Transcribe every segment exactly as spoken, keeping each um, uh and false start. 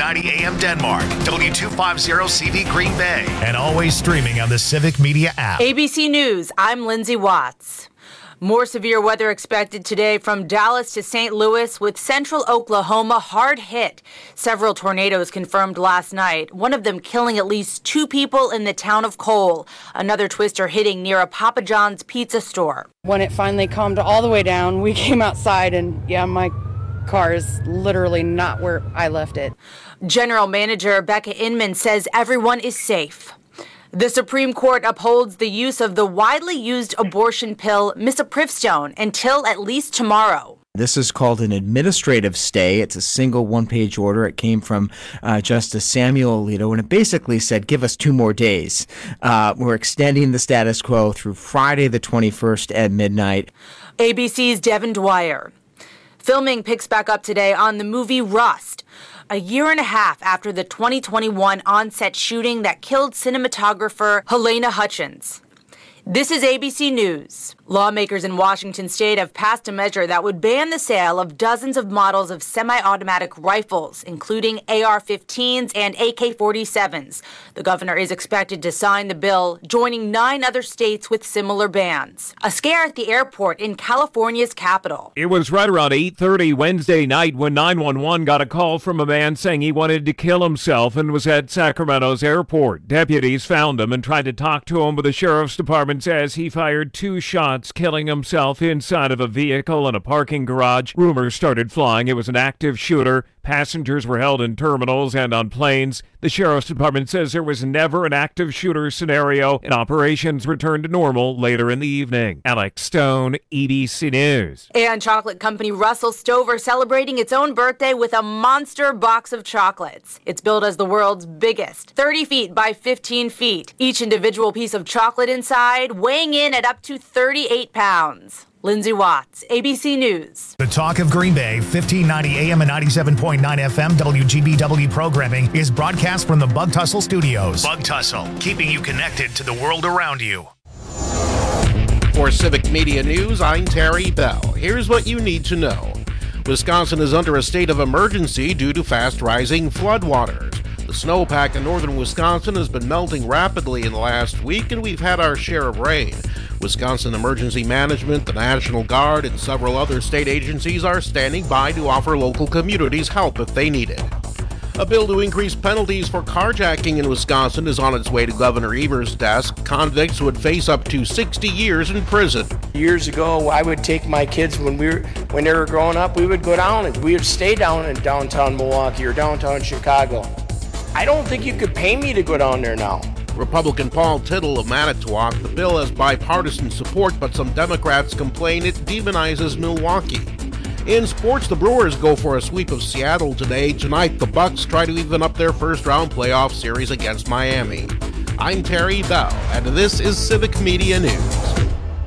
ninety A M Denmark, W two fifty C V Green Bay, and always streaming on the Civic Media app. A B C News, I'm Lindsay Watts. More severe weather expected today from Dallas to Saint Louis, with central Oklahoma hard hit. Several tornadoes confirmed last night, one of them killing at least two people in the town of Cole. Another twister hitting near a Papa John's pizza store. When it finally calmed all the way down, we came outside and, yeah, my car is literally not where I left it. General Manager Becca Inman says everyone is safe. The Supreme Court upholds the use of the widely used abortion pill misoprostol until at least tomorrow. This is called an administrative stay. It's a single one-page order. It came from uh, Justice Samuel Alito, and it basically said, give us two more days. Uh, we're extending the status quo through Friday the twenty-first at midnight. A B C's Devin Dwyer. Filming picks back up today on the movie Rust, a year and a half after the twenty twenty-one on-set shooting that killed cinematographer Helena Hutchins. This is A B C News. Lawmakers in Washington state have passed a measure that would ban the sale of dozens of models of semi-automatic rifles, including A R fifteens and A K forty-sevens. The governor is expected to sign the bill, joining nine other states with similar bans. A scare at the airport in California's capital. It was right around eight thirty Wednesday night when nine one one got a call from a man saying he wanted to kill himself and was at Sacramento's airport. Deputies found him and tried to talk to him, but the sheriff's department says he fired two shots, killing himself inside of a vehicle in a parking garage. Rumors started flying it was an active shooter. Passengers were held in terminals and on planes. The sheriff's department says there was never an active shooter scenario, and operations returned to normal later in the evening. Alex Stone, A B C News. And chocolate company Russell Stover celebrating its own birthday with a monster box of chocolates. It's billed as the world's biggest, thirty feet by fifteen feet. Each individual piece of chocolate inside weighing in at up to thirty-eight pounds. Lindsay Watts, A B C News. The Talk of Green Bay, fifteen ninety A M and ninety-seven point nine F M W G B W programming is broadcast from the Bug Tussle Studios. Bug Tussle, keeping you connected to the world around you. For Civic Media News, I'm Terry Bell. Here's what you need to know. Wisconsin is under a state of emergency due to fast rising floodwaters. The snowpack in northern Wisconsin has been melting rapidly in the last week, and we've had our share of rain. Wisconsin Emergency Management, the National Guard, and several other state agencies are standing by to offer local communities help if they need it. A bill to increase penalties for carjacking in Wisconsin is on its way to Governor Evers' desk. Convicts would face up to sixty years in prison. Years ago, I would take my kids when we were when they were growing up. We would go down and we would stay down in downtown Milwaukee or downtown Chicago. I don't think you could pay me to go down there now. Republican Paul Tittle of Manitowoc. The bill has bipartisan support, but some Democrats complain it demonizes Milwaukee. In sports, the Brewers go for a sweep of Seattle today. Tonight, the Bucks try to even up their first-round playoff series against Miami. I'm Terry Bell, and this is Civic Media News.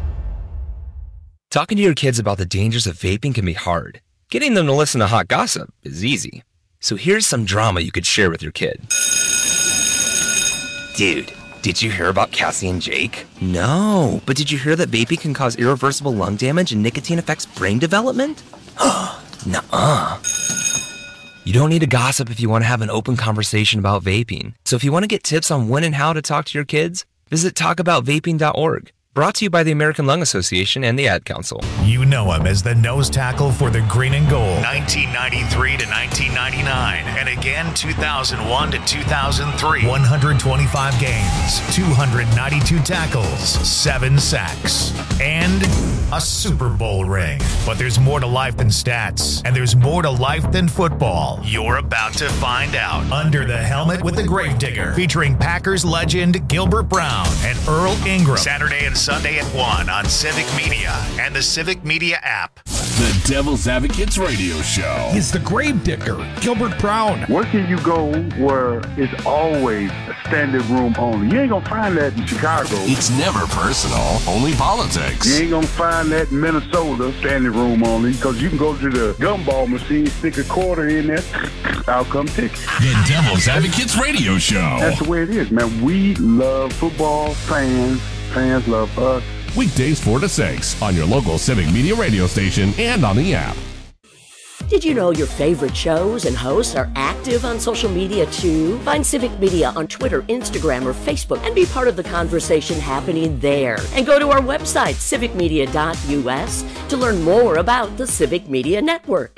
Talking to your kids about the dangers of vaping can be hard. Getting them to listen to hot gossip is easy. So here's some drama you could share with your kid. Dude, did you hear about Cassie and Jake? No, but did you hear that vaping can cause irreversible lung damage and nicotine affects brain development? Nuh-uh. You don't need to gossip if you want to have an open conversation about vaping. So if you want to get tips on when and how to talk to your kids, visit talk about vaping dot org. Brought to you by the American Lung Association and the Ad Council. You know him as the nose tackle for the Green and Gold, nineteen ninety-three to nineteen ninety-nine, and again two thousand one to two thousand three. one hundred twenty-five games, two hundred ninety-two tackles, seven sacks, and a Super Bowl ring. But there's more to life than stats, and there's more to life than football. You're about to find out. Under the Helmet with the Gravedigger, featuring Packers legend Gilbert Brown and Earl Ingram. Saturday and Sunday at one on Civic Media and the Civic Media app. The Devil's Advocates Radio Show. He's the Gravedigger, Gilbert Brown. Where can you go where it's always a standing room only? You ain't gonna find that in Chicago. It's never personal, only politics. You ain't gonna find that in Minnesota, standing room only, because you can go to the gumball machine, stick a quarter in there, out come ticket. The Devil's Advocates Radio Show. That's the way it is, man. We love football, fans, fans love us. Weekdays four to six on your local Civic Media radio station and on the app. Did you know your favorite shows and hosts are active on social media too? Find Civic Media on Twitter, Instagram, or Facebook and be part of the conversation happening there. And go to our website, civic media dot u s, to learn more about the Civic Media Network.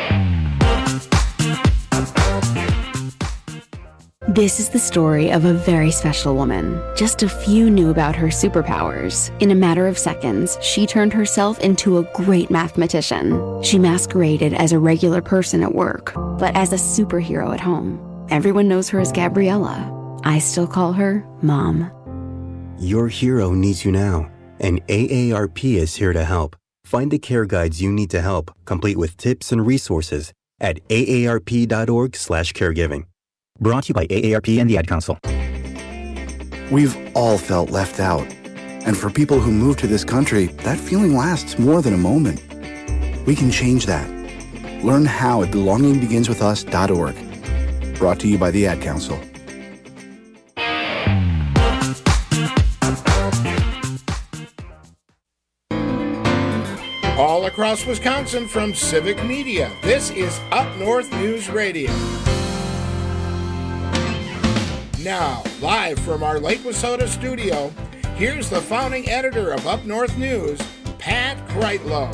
This is the story of a very special woman. Just a few knew about her superpowers. In a matter of seconds, she turned herself into a great mathematician. She masqueraded as a regular person at work, but as a superhero at home. Everyone knows her as Gabriella. I still call her Mom. Your hero needs you now, and A A R P is here to help. Find the care guides you need to help, complete with tips and resources at A A R P dot org slash caregiving. Brought to you by A A R P and the Ad Council. We've all felt left out. And for people who move to this country, that feeling lasts more than a moment. We can change that. Learn how at belonging begins with us dot org. Brought to you by the Ad Council. All across Wisconsin from Civic Media, this is Up North News Radio. Now, live from our Lake Wissota studio, here's the founding editor of Up North News, Pat Kreitlow.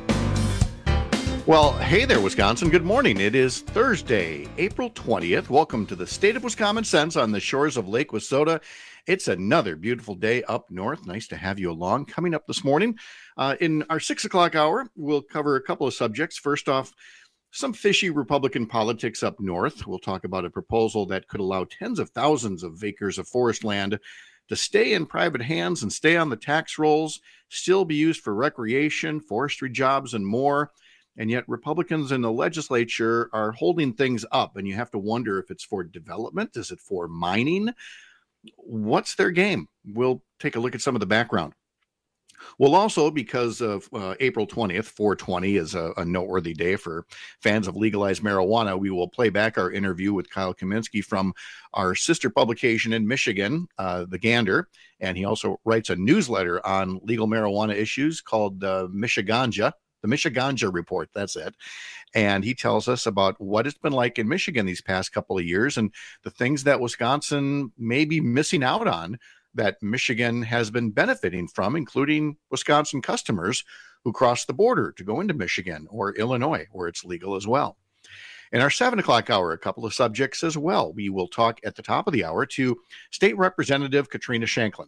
Well, hey there, Wisconsin. Good morning. It is Thursday, April twentieth. Welcome to the State of Wisconsin Sense on the shores of Lake Wissota. It's another beautiful day up north. Nice to have you along. Coming up this morning, uh, in our six o'clock hour, we'll cover a couple of subjects. First off, some fishy Republican politics up north. We'll talk about a proposal that could allow tens of thousands of acres of forest land to stay in private hands and stay on the tax rolls, still be used for recreation, forestry jobs, and more. And yet Republicans in the legislature are holding things up, and you have to wonder if it's for development. Is it for mining? What's their game? We'll take a look at some of the background. We'll also, because of uh, April twentieth, four twenty is a, a noteworthy day for fans of legalized marijuana, we will play back our interview with Kyle Kaminsky from our sister publication in Michigan, uh, The Gander, and he also writes a newsletter on legal marijuana issues called uh, Michiganja, the Michiganja Report, that's it. And he tells us about what it's been like in Michigan these past couple of years and the things that Wisconsin may be missing out on that Michigan has been benefiting from, including Wisconsin customers who cross the border to go into Michigan or Illinois, where it's legal as well. In our seven o'clock hour, a couple of subjects as well. We will talk at the top of the hour to State Representative Katrina Shanklin.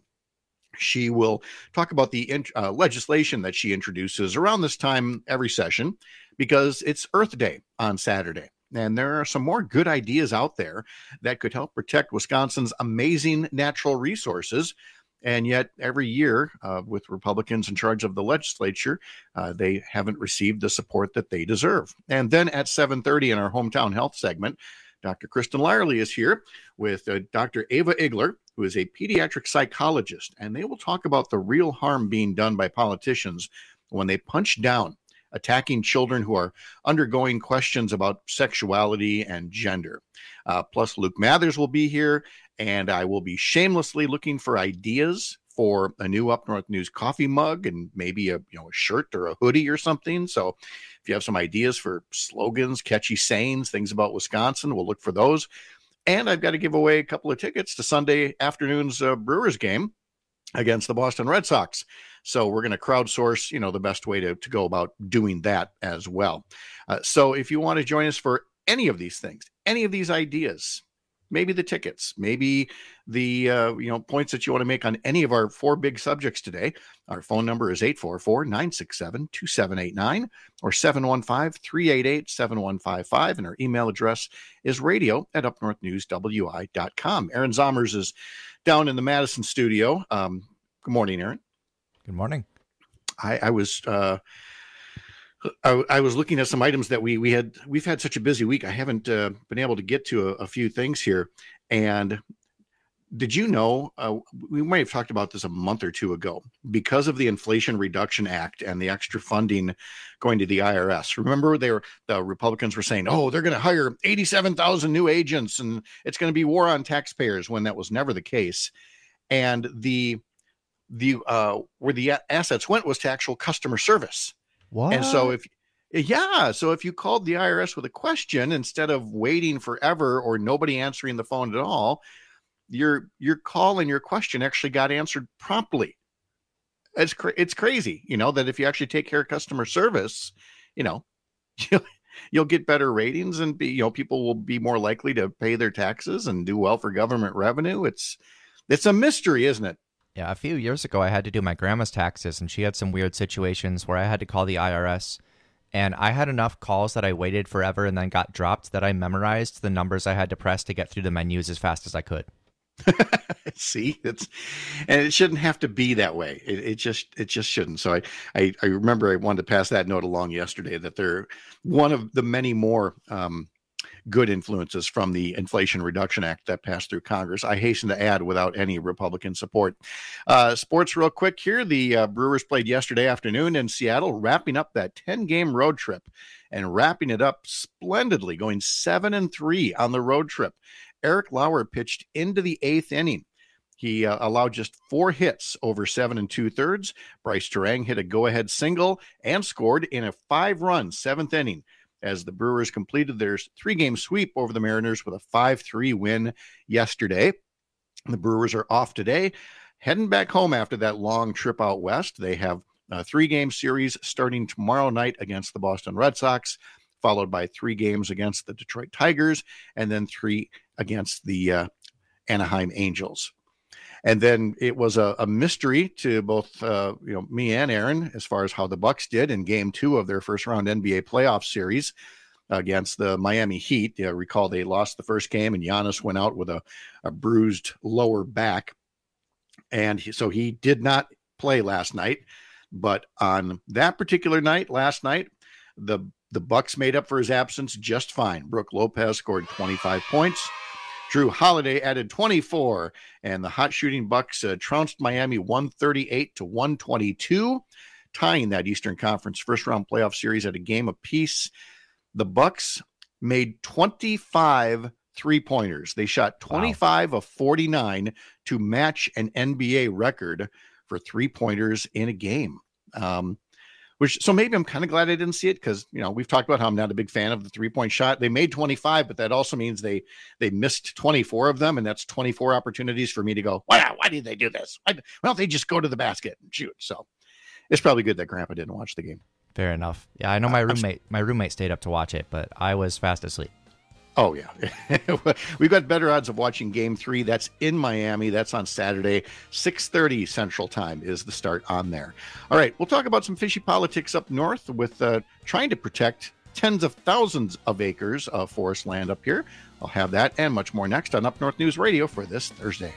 She will talk about the uh, legislation that she introduces around this time every session because it's Earth Day on Saturday. And there are some more good ideas out there that could help protect Wisconsin's amazing natural resources. And yet every year uh, with Republicans in charge of the legislature, uh, they haven't received the support that they deserve. And then at seven thirty in our Hometown Health segment, Doctor Kristen Lyerly is here with uh, Doctor Ava Igler, who is a pediatric psychologist. And they will talk about the real harm being done by politicians when they punch down attacking children who are undergoing questions about sexuality and gender. Uh, plus, Luke Mathers will be here, and I will be shamelessly looking for ideas for a new Up North News coffee mug and maybe a you know a shirt or a hoodie or something. So if you have some ideas for slogans, catchy sayings, things about Wisconsin, we'll look for those. And I've got to give away a couple of tickets to Sunday afternoon's uh, Brewers game against the Boston Red Sox. So we're going to crowdsource, you know, the best way to, to go about doing that as well. Uh, so if you want to join us for any of these things, any of these ideas, maybe the tickets, maybe the, uh, you know, points that you want to make on any of our four big subjects today, our phone number is eight four four, nine six seven, two seven eight nine or seven one five, three eight eight, seven one five five. And our email address is radio at up north news w i dot com. Aaron Zommers is down in the Madison studio. Um, good morning, Aaron. Good morning. I, I was uh, I, I was looking at some items that we we had. We've had such a busy week. I haven't uh, been able to get to a, a few things here. And did you know, uh, we might have talked about this a month or two ago, because of the Inflation Reduction Act and the extra funding going to the I R S. Remember, they were, the Republicans were saying, oh, they're going to hire eighty-seven thousand new agents and it's going to be war on taxpayers, when that was never the case. And the the uh, where the assets went was to actual customer service. What? And so if Yeah. So if you called the I R S with a question, instead of waiting forever or nobody answering the phone at all, your your call and your question actually got answered promptly. It's cra- it's crazy, you know, that if you actually take care of customer service, you know, you'll, you'll get better ratings and be, you know, people will be more likely to pay their taxes and do well for government revenue. It's it's a mystery, isn't it? Yeah, a few years ago, I had to do my grandma's taxes, and she had some weird situations where I had to call the I R S. And I had enough calls that I waited forever and then got dropped that I memorized the numbers I had to press to get through the menus as fast as I could. See, it's and it shouldn't have to be that way. It, it just it just shouldn't. So I, I I remember I wanted to pass that note along yesterday that they're one of the many more um, good influences from the Inflation Reduction Act that passed through Congress. I hasten to add, without any Republican support. Uh, sports real quick here. The uh, Brewers played yesterday afternoon in Seattle, wrapping up that ten-game road trip and wrapping it up splendidly, going seven and three on the road trip. Eric Lauer pitched into the eighth inning. He uh, allowed just four hits over seven and two thirds. Bryce Terang hit a go-ahead single and scored in a five-run seventh inning as the Brewers completed their three-game sweep over the Mariners with a five three win yesterday. The Brewers are off today, heading back home after that long trip out west. They have a three-game series starting tomorrow night against the Boston Red Sox, followed by three games against the Detroit Tigers, and then three against the uh, Anaheim Angels. And then it was a, a mystery to both uh, you know me and Aaron as far as how the Bucks did in game two of their first round N B A playoff series against the Miami Heat. You recall they lost the first game and Giannis went out with a, a bruised lower back. And he, so he did not play last night. But on that particular night, last night, the the Bucks made up for his absence just fine. Brook Lopez scored twenty-five points. Drew Holiday added twenty-four, and the hot shooting Bucks uh, trounced Miami one thirty-eight to one twenty-two, tying that Eastern Conference first round playoff series at a game apiece. The Bucks made twenty-five three-pointers. They shot twenty-five wow. of forty-nine to match an N B A record for three-pointers in a game. Um, Which, so maybe I'm kind of glad I didn't see it because, you know, we've talked about how I'm not a big fan of the three-point shot. They made twenty-five, but that also means they they missed twenty-four of them, and that's twenty-four opportunities for me to go, wow, why did they do this? Why, why don't they just go to the basket and shoot? So it's probably good that Grandpa didn't watch the game. Fair enough. Yeah, I know my roommate my roommate stayed up to watch it, but I was fast asleep. Oh, yeah. We've got better odds of watching game three. That's in Miami. That's on Saturday. six thirty Central Time is the start on there. All right. We'll talk about some fishy politics up north with uh, trying to protect tens of thousands of acres of forest land up here. I'll have that and much more next on Up North News Radio for this Thursday.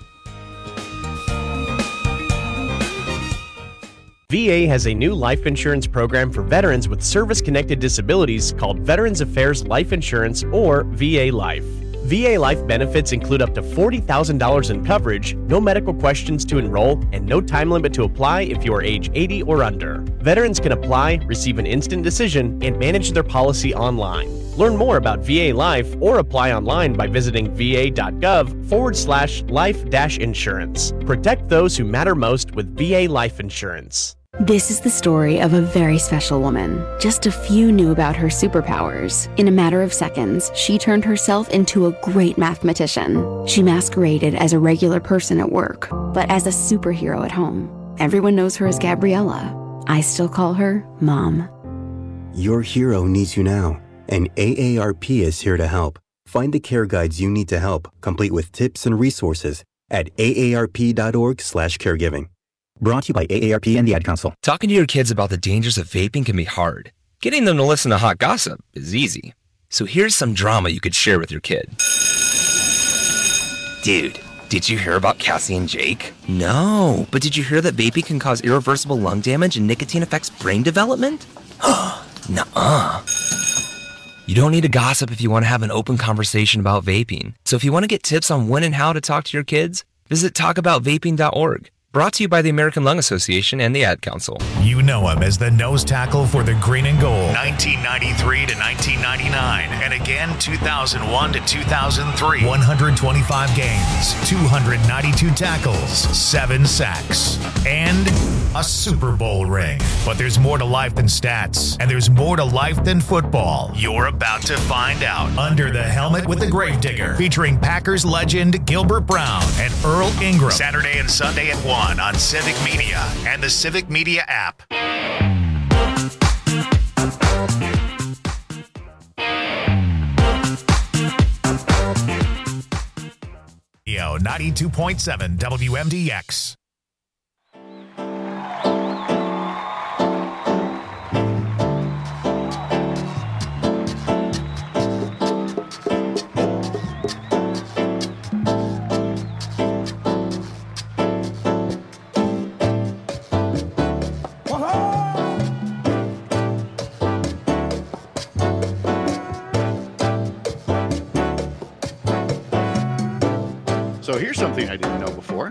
V A has a new life insurance program for veterans with service-connected disabilities called Veterans Affairs Life Insurance, or V A Life. V A Life benefits include up to forty thousand dollars in coverage, no medical questions to enroll, and no time limit to apply if you are age eighty or under. Veterans can apply, receive an instant decision, and manage their policy online. Learn more about V A Life or apply online by visiting va.gov forward slash life dash insurance. Protect those who matter most with V A Life Insurance. This is the story of a very special woman. Just a few knew about her superpowers. In a matter of seconds, she turned herself into a great mathematician. She masqueraded as a regular person at work, but as a superhero at home. Everyone knows her as Gabriella. I still call her Mom. Your hero needs you now, and A A R P is here to help. Find the care guides you need to help, complete with tips and resources at aarp.org slash caregiving. Brought to you by A A R P and the Ad Council. Talking to your kids about the dangers of vaping can be hard. Getting them to listen to hot gossip is easy. So here's some drama you could share with your kid. Dude, did you hear about Cassie and Jake? No, but did you hear that vaping can cause irreversible lung damage and nicotine affects brain development? Nuh-uh. You don't need to gossip if you want to have an open conversation about vaping. So if you want to get tips on when and how to talk to your kids, visit talk about vaping dot org. Brought to you by the American Lung Association and the Ad Council. You know him as the nose tackle for the Green and Gold, nineteen ninety-three to nineteen ninety-nine, and again two thousand one to two thousand three. one hundred twenty-five games, two hundred ninety-two tackles, seven sacks, and a Super Bowl ring. But there's more to life than stats, and there's more to life than football. You're about to find out. Under the Helmet with the Gravedigger, featuring Packers legend Gilbert Brown and Earl Ingram. Saturday and Sunday at one on Civic Media and the Civic Media app. ninety-two point seven W M D X. So here's something I didn't know before.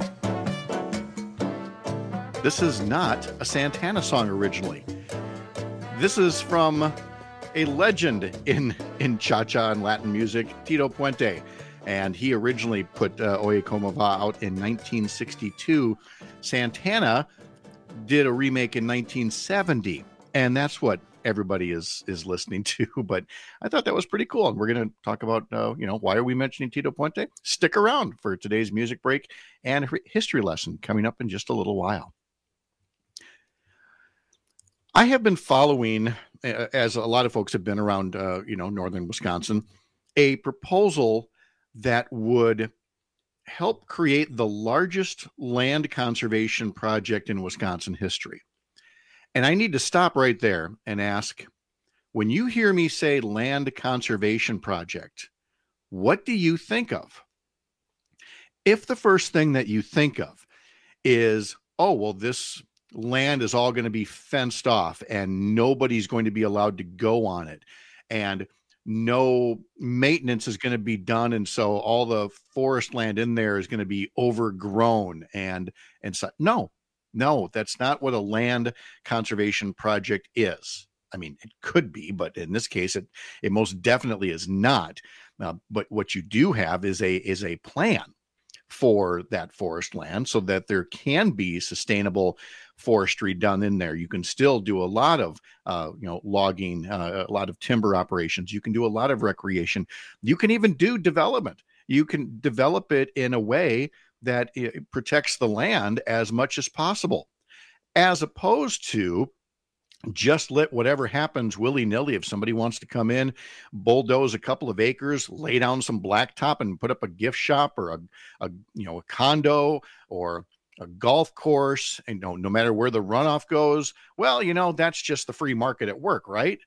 This is not a Santana song originally. This is from a legend in, in cha-cha and Latin music, Tito Puente. And he originally put uh, Oye Como Va out in nineteen sixty-two. Santana did a remake in nineteen seventy. And that's what everybody is is listening to, but I thought that was pretty cool. And we're going to talk about, uh, you know, why are we mentioning Tito Puente? Stick around for today's music break and history lesson coming up in just a little while. I have been following, uh, as a lot of folks have been around, uh, you know, northern Wisconsin, a proposal that would help create the largest land conservation project in Wisconsin history. And I need to stop right there and ask, when you hear me say land conservation project, what do you think of? If the first thing that you think of is, oh, well, this land is all going to be fenced off and nobody's going to be allowed to go on it, and no maintenance is going to be done, and so all the forest land in there is going to be overgrown and and so no. No, that's not what a land conservation project is. I mean, it could be, but in this case, it it most definitely is not. Uh, but what you do have is a is a plan for that forest land so that there can be sustainable forestry done in there. You can still do a lot of uh, you know logging, uh, a lot of timber operations. You can do a lot of recreation. You can even do development. You can develop it in a way that it protects the land as much as possible, as opposed to just let whatever happens willy-nilly. If somebody wants to come in, bulldoze a couple of acres, lay down some blacktop and put up a gift shop or a, a you know a condo or a golf course, and you know, no matter where the runoff goes, well, you know, that's just the free market at work, right?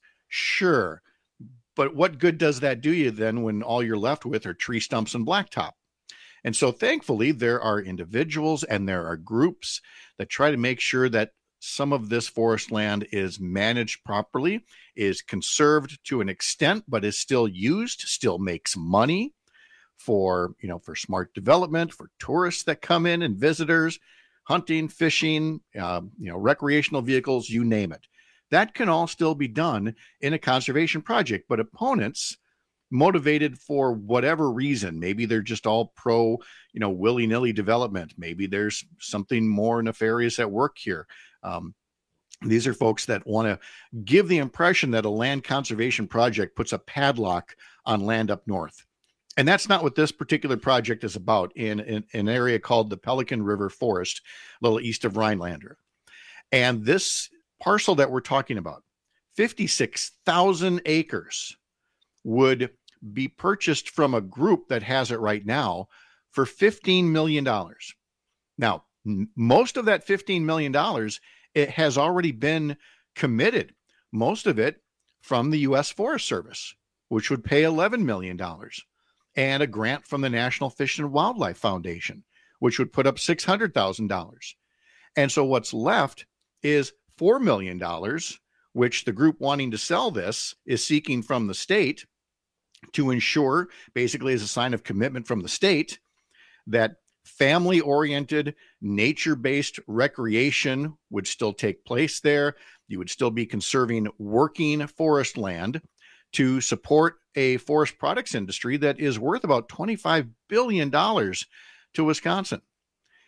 Sure. But what good does that do you then when all you're left with are tree stumps and blacktop? And so thankfully, there are individuals and there are groups that try to make sure that some of this forest land is managed properly, is conserved to an extent, but is still used, still makes money for, you know, for smart development, for tourists that come in and visitors, hunting, fishing, uh, you know, recreational vehicles, you name it. That can all still be done in a conservation project, but opponents motivated for whatever reason, maybe they're just all pro, you know, willy-nilly development. Maybe there's something more nefarious at work here. Um, these are folks that want to give the impression that a land conservation project puts a padlock on land up north. And that's not what this particular project is about in, in, in an area called the Pelican River Forest, a little east of Rhinelander. And this parcel that we're talking about, fifty-six thousand acres, would be purchased from a group that has it right now for fifteen million dollars. Now, n- most of that fifteen million dollars, it has already been committed. Most of it from the U S Forest Service, which would pay eleven million dollars, and a grant from the National Fish and Wildlife Foundation, which would put up six hundred thousand dollars. And so what's left is four million dollars, which the group wanting to sell this is seeking from the state to ensure, basically as a sign of commitment from the state, that family-oriented, nature-based recreation would still take place there. You would still be conserving working forest land to support a forest products industry that is worth about twenty-five billion dollars to Wisconsin.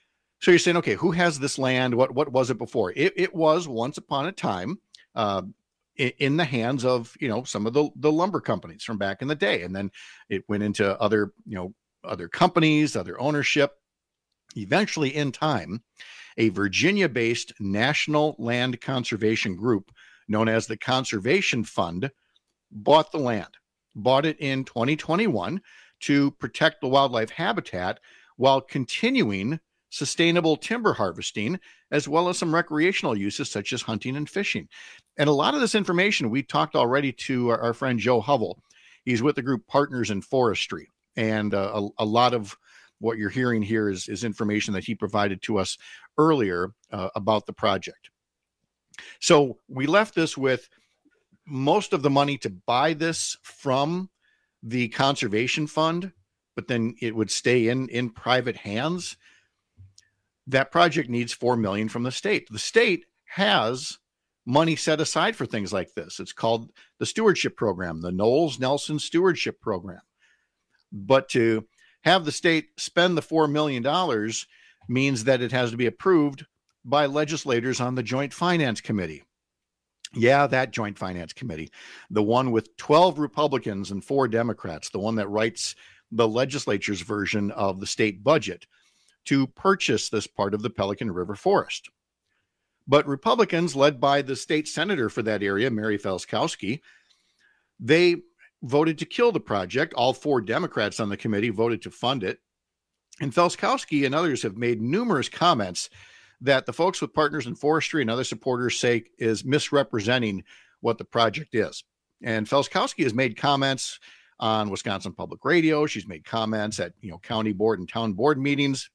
So you're saying, okay, who has this land? What what was it before? It, it was once upon a time uh, in, in the hands of, you know, some of the, the lumber companies from back in the day. And then it went into other, you know, other companies, other ownership. Eventually, in time, a Virginia-based national land conservation group known as the Conservation Fund bought the land, bought it in twenty twenty-one to protect the wildlife habitat while continuing sustainable timber harvesting, as well as some recreational uses such as hunting and fishing. And a lot of this information, we talked already to our, our friend Joe Hovell. He's with the group Partners in Forestry. And uh, a, a lot of what you're hearing here is, is information that he provided to us earlier uh, about the project. So we left this with most of the money to buy this from the Conservation Fund, but then it would stay in, in private hands. That project needs four million dollars from the state. The state has money set aside for things like this. It's called the Stewardship Program, the Knowles Nelson Stewardship Program. But to have the state spend the four million dollars means that it has to be approved by legislators on the Joint Finance Committee. Yeah, that Joint Finance Committee, the one with twelve Republicans and four Democrats, the one that writes the legislature's version of the state budget to purchase this part of the Pelican River Forest. But Republicans, led by the state senator for that area, Mary Felskowski, they voted to kill the project. All four Democrats on the committee voted to fund it. And Felskowski and others have made numerous comments that the folks with Partners in Forestry and other supporters say is misrepresenting what the project is. And Felskowski has made comments on Wisconsin Public Radio. She's made comments at, you know, county board and town board meetings,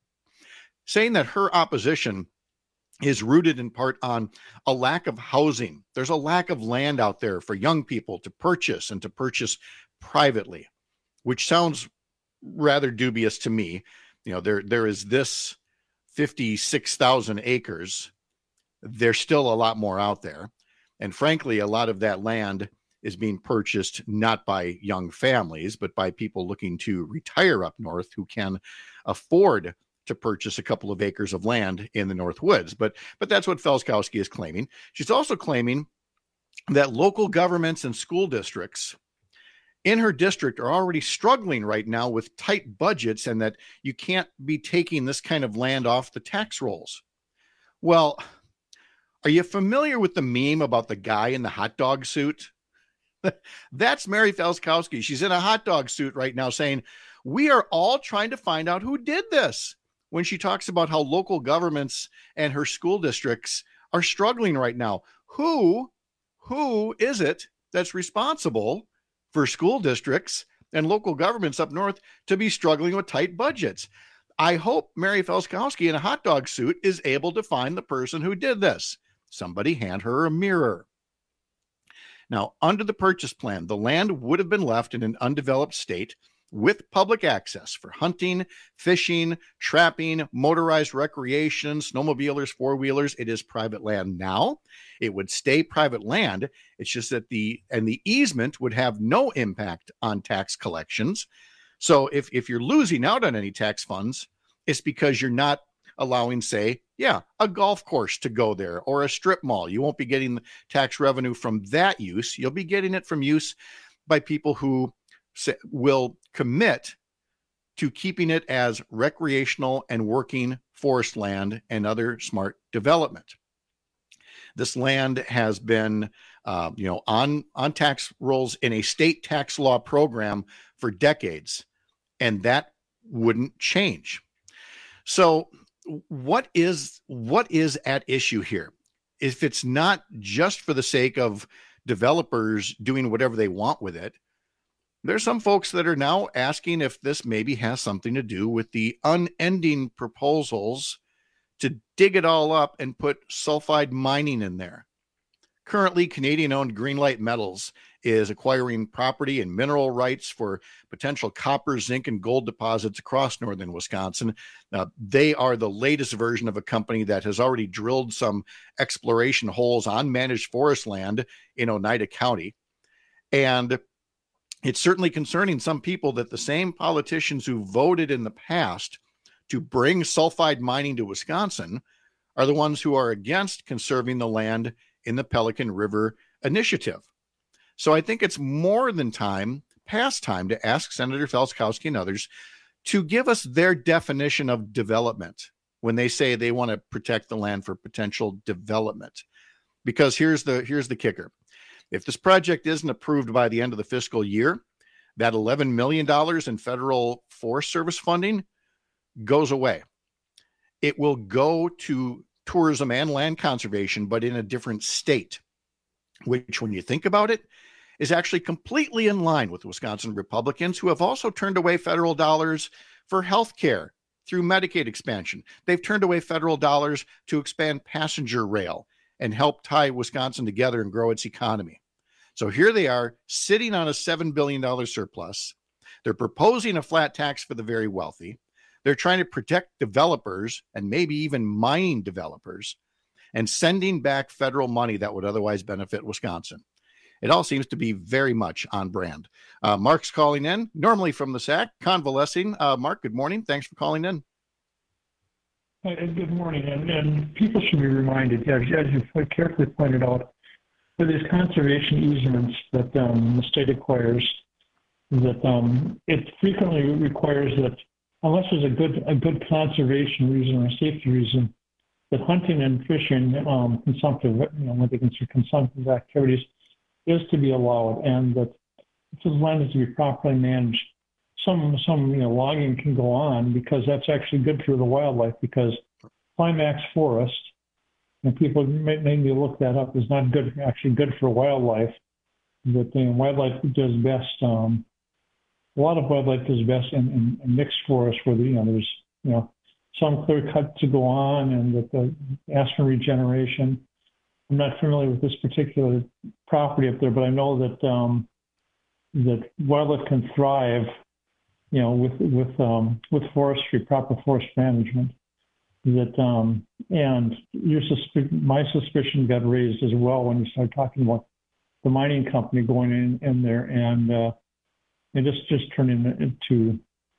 saying that her opposition is rooted in part on a lack of housing. There's a lack of land out there for young people to purchase and to purchase privately, which sounds rather dubious to me. You know, there there is this fifty-six thousand acres. There's still a lot more out there. And frankly, a lot of that land is being purchased not by young families, but by people looking to retire up north who can afford to purchase a couple of acres of land in the North Woods. But but that's what Felskowski is claiming. She's also claiming that local governments and school districts in her district are already struggling right now with tight budgets and that you can't be taking this kind of land off the tax rolls. Well, are you familiar with the meme about the guy in the hot dog suit? That's Mary Felskowski. She's in a hot dog suit right now saying, we are all trying to find out who did this, when she talks about how local governments and her school districts are struggling right now. Who, who is it that's responsible for school districts and local governments up north to be struggling with tight budgets? I hope Mary Felskowski in a hot dog suit is able to find the person who did this. Somebody hand her a mirror. Now, under the purchase plan, the land would have been left in an undeveloped state with public access for hunting, fishing, trapping, motorized recreation, snowmobilers, four-wheelers. It is private land now. It would stay private land. It's just that the, and the easement would have no impact on tax collections. So if, if you're losing out on any tax funds, it's because you're not allowing, say, yeah, a golf course to go there or a strip mall. You won't be getting the tax revenue from that use. You'll be getting it from use by people who will commit to keeping it as recreational and working forest land and other smart development. This land has been, uh, you know, on, on tax rolls in a state tax law program for decades, and that wouldn't change. So what is, what is at issue here? If it's not just for the sake of developers doing whatever they want with it, there's some folks that are now asking if this maybe has something to do with the unending proposals to dig it all up and put sulfide mining in there. Currently, Canadian-owned Greenlight Metals is acquiring property and mineral rights for potential copper, zinc, and gold deposits across northern Wisconsin. Now, they are the latest version of a company that has already drilled some exploration holes on managed forest land in Oneida County. And it's certainly concerning some people that the same politicians who voted in the past to bring sulfide mining to Wisconsin are the ones who are against conserving the land in the Pelican River Initiative. So I think it's more than time, past time, to ask Senator Felskowski and others to give us their definition of development when they say they want to protect the land for potential development. Because here's the here's the kicker. If this project isn't approved by the end of the fiscal year, that eleven million dollars in federal Forest Service funding goes away. It will go to tourism and land conservation, but in a different state, which, when you think about it, is actually completely in line with Wisconsin Republicans, who have also turned away federal dollars for health care through Medicaid expansion. They've turned away federal dollars to expand passenger rail and help tie Wisconsin together and grow its economy. So here they are sitting on a seven billion dollars surplus. They're proposing a flat tax for the very wealthy. They're trying to protect developers and maybe even mining developers and sending back federal money that would otherwise benefit Wisconsin. It all seems to be very much on brand. Uh, Mark's calling in, normally from the S A C, convalescing. Uh, Mark, good morning. Thanks for calling in. Hi, good morning. And, and people should be reminded, as, as you carefully pointed out, for these conservation easements that um, the state acquires, that um, it frequently requires that, unless there's a good a good conservation reason or a safety reason, that hunting and fishing, um, consumptive, you know, what they consider consumptive activities, is to be allowed, and that if the land is to be properly managed, some some you know logging can go on, because that's actually good for the wildlife. Because climax forest, and people may, maybe look that up, is not good actually good for wildlife. That the wildlife does best. Um, a lot of wildlife does best in, in, in mixed forests, where the, you know there's you know some clear cut to go on, and that the aspen regeneration. I'm not familiar with this particular property up there, but I know that um, that wildlife can thrive, you know, with with um, with forestry, proper forest management. That um, and your susp- my suspicion got raised as well when you started talking about the mining company going in, in there, and uh, it just just turned into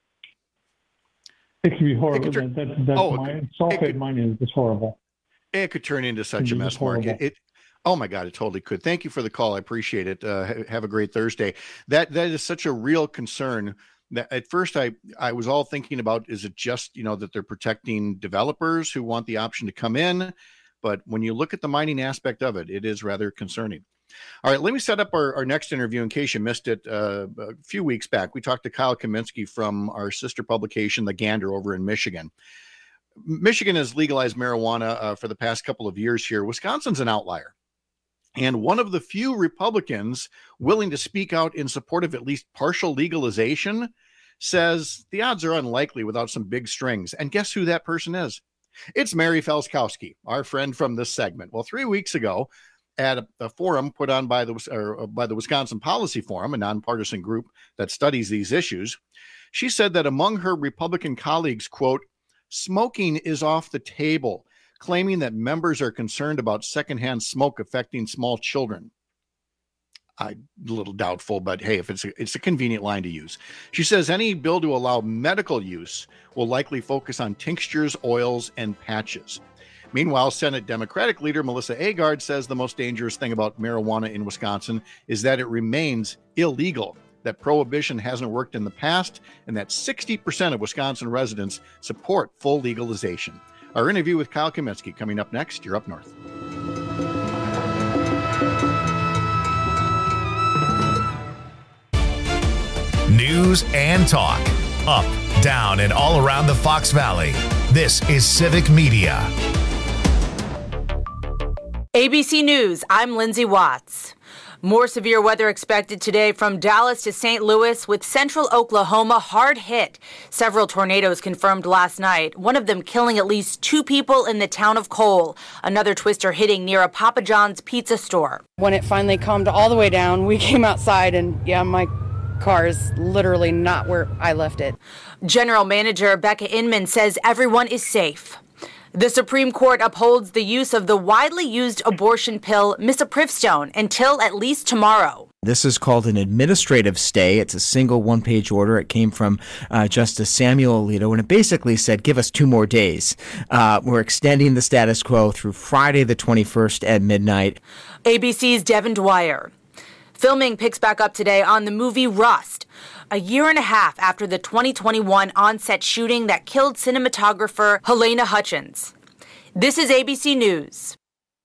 it can be horrible. Turn, that that, that oh, mine, sulfate could, mining is just horrible. It could turn into such a mess, Mark. It, it, oh my God, it totally could. Thank you for the call. I appreciate it. Uh, have a great Thursday. That that is such a real concern. That at first I I was all thinking about, is it just, you know, that they're protecting developers who want the option to come in? But when you look at the mining aspect of it, it is rather concerning. All right, let me set up our, our next interview in case you missed it. Uh, a few weeks back, we talked to Kyle Kaminsky from our sister publication, The Gander, over in Michigan. Michigan has legalized marijuana uh, for the past couple of years here. Wisconsin's an outlier. And one of the few Republicans willing to speak out in support of at least partial legalization says the odds are unlikely without some big strings. And guess who that person is? It's Mary Felskowski, our friend from this segment. Well, three weeks ago at a, a forum put on by the, or by the Wisconsin Policy Forum, a nonpartisan group that studies these issues, she said that among her Republican colleagues, quote, smoking is off the table, claiming that members are concerned about secondhand smoke affecting small children. I'm a little doubtful, but hey, if it's a, it's a convenient line to use. She says any bill to allow medical use will likely focus on tinctures, oils, and patches. Meanwhile, Senate Democratic leader Melissa Agard says the most dangerous thing about marijuana in Wisconsin is that it remains illegal, that prohibition hasn't worked in the past, and that sixty percent of Wisconsin residents support full legalization. Our interview with Kyle Kaminsky coming up next. You're Up North. News and talk. Up, down, and all around the Fox Valley. This is Civic Media. A B C News, I'm Lindsay Watts. More severe weather expected today from Dallas to Saint Louis, with central Oklahoma hard hit. Several tornadoes confirmed last night, one of them killing at least two people in the town of Cole. Another twister hitting near a Papa John's pizza store. When it finally calmed all the way down, we came outside and, yeah, my car is literally not where I left it. General Manager Becca Inman says everyone is safe. The Supreme Court upholds the use of the widely used abortion pill misoprostol until at least tomorrow. This is called an administrative stay. It's a single one-page order. It came from uh, Justice Samuel Alito, and it basically said, give us two more days. Uh, we're extending the status quo through Friday the twenty-first at midnight. A B C's Devin Dwyer. Filming picks back up today on the movie Rust, a year and a half after the twenty twenty-one on-set shooting that killed cinematographer Halyna Hutchins. This is A B C News.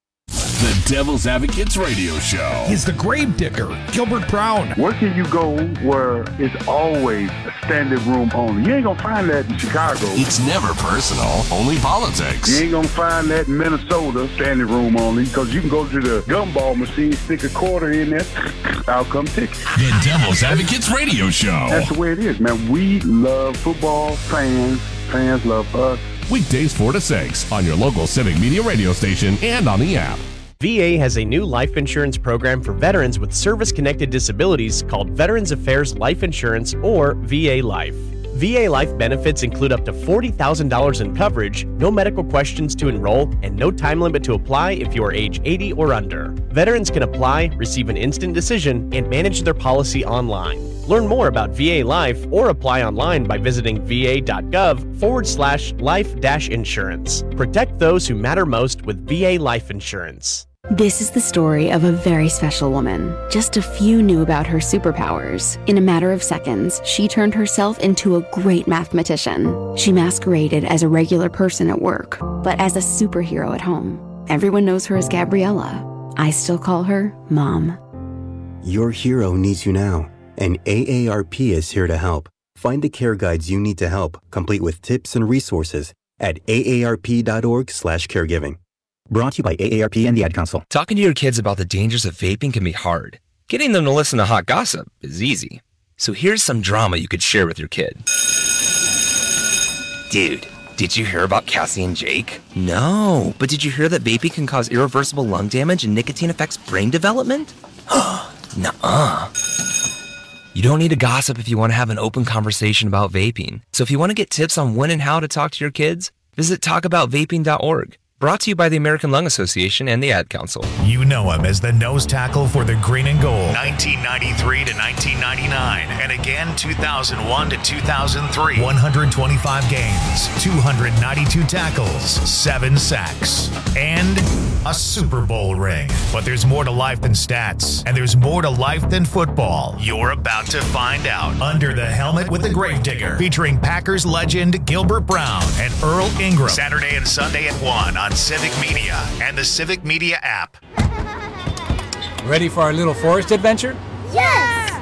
The Devil's Advocates Radio Show. He's the gravedigger, Gilbert Brown. Where can you go where it's always a standing room only? You ain't gonna find that in Chicago. It's never personal, only politics. You ain't gonna find that in Minnesota, standing room only, because you can go to the gumball machine, stick a quarter in there, out come ticket. The Devil's Advocates Radio Show. That's the way it is, man. We love football, fans, fans love us. Weekdays four to six on your local Civic Media radio station and on the app. V A has a new life insurance program for veterans with service-connected disabilities called Veterans Affairs Life Insurance, or V A Life. V A Life benefits include up to forty thousand dollars in coverage, no medical questions to enroll, and no time limit to apply if you are age eighty or under. Veterans can apply, receive an instant decision, and manage their policy online. Learn more about V A Life or apply online by visiting va.gov forward slash life dash insurance. Protect those who matter most with V A Life Insurance. This is the story of a very special woman. Just a few knew about her superpowers. In a matter of seconds, she turned herself into a great mathematician. She masqueraded as a regular person at work, but as a superhero at home. Everyone knows her as Gabriella. I still call her Mom. Your hero needs you now, and A A R P is here to help. Find the care guides you need to help, complete with tips and resources at aarp.org slash caregiving. Brought to you by A A R P and the Ad Council. Talking to your kids about the dangers of vaping can be hard. Getting them to listen to hot gossip is easy. So here's some drama you could share with your kid. Dude, did you hear about Cassie and Jake? No, but did you hear that vaping can cause irreversible lung damage and nicotine affects brain development? Nuh-uh. You don't need to gossip if you want to have an open conversation about vaping. So if you want to get tips on when and how to talk to your kids, visit talk about vaping dot org. Brought to you by the American Lung Association and the Ad Council. You know him as the nose tackle for the Green and Gold, nineteen ninety-three to nineteen ninety-nine, and again two thousand one to two thousand three. one hundred twenty-five games, two hundred ninety-two tackles, seven sacks, and a Super Bowl ring. But there's more to life than stats, and there's more to life than football. You're about to find out. Under the Helmet with the Gravedigger, featuring Packers legend Gilbert Brown and Earl Ingram. Saturday and Sunday at one on Civic Media and the Civic Media app. Ready for our little forest adventure? Yes!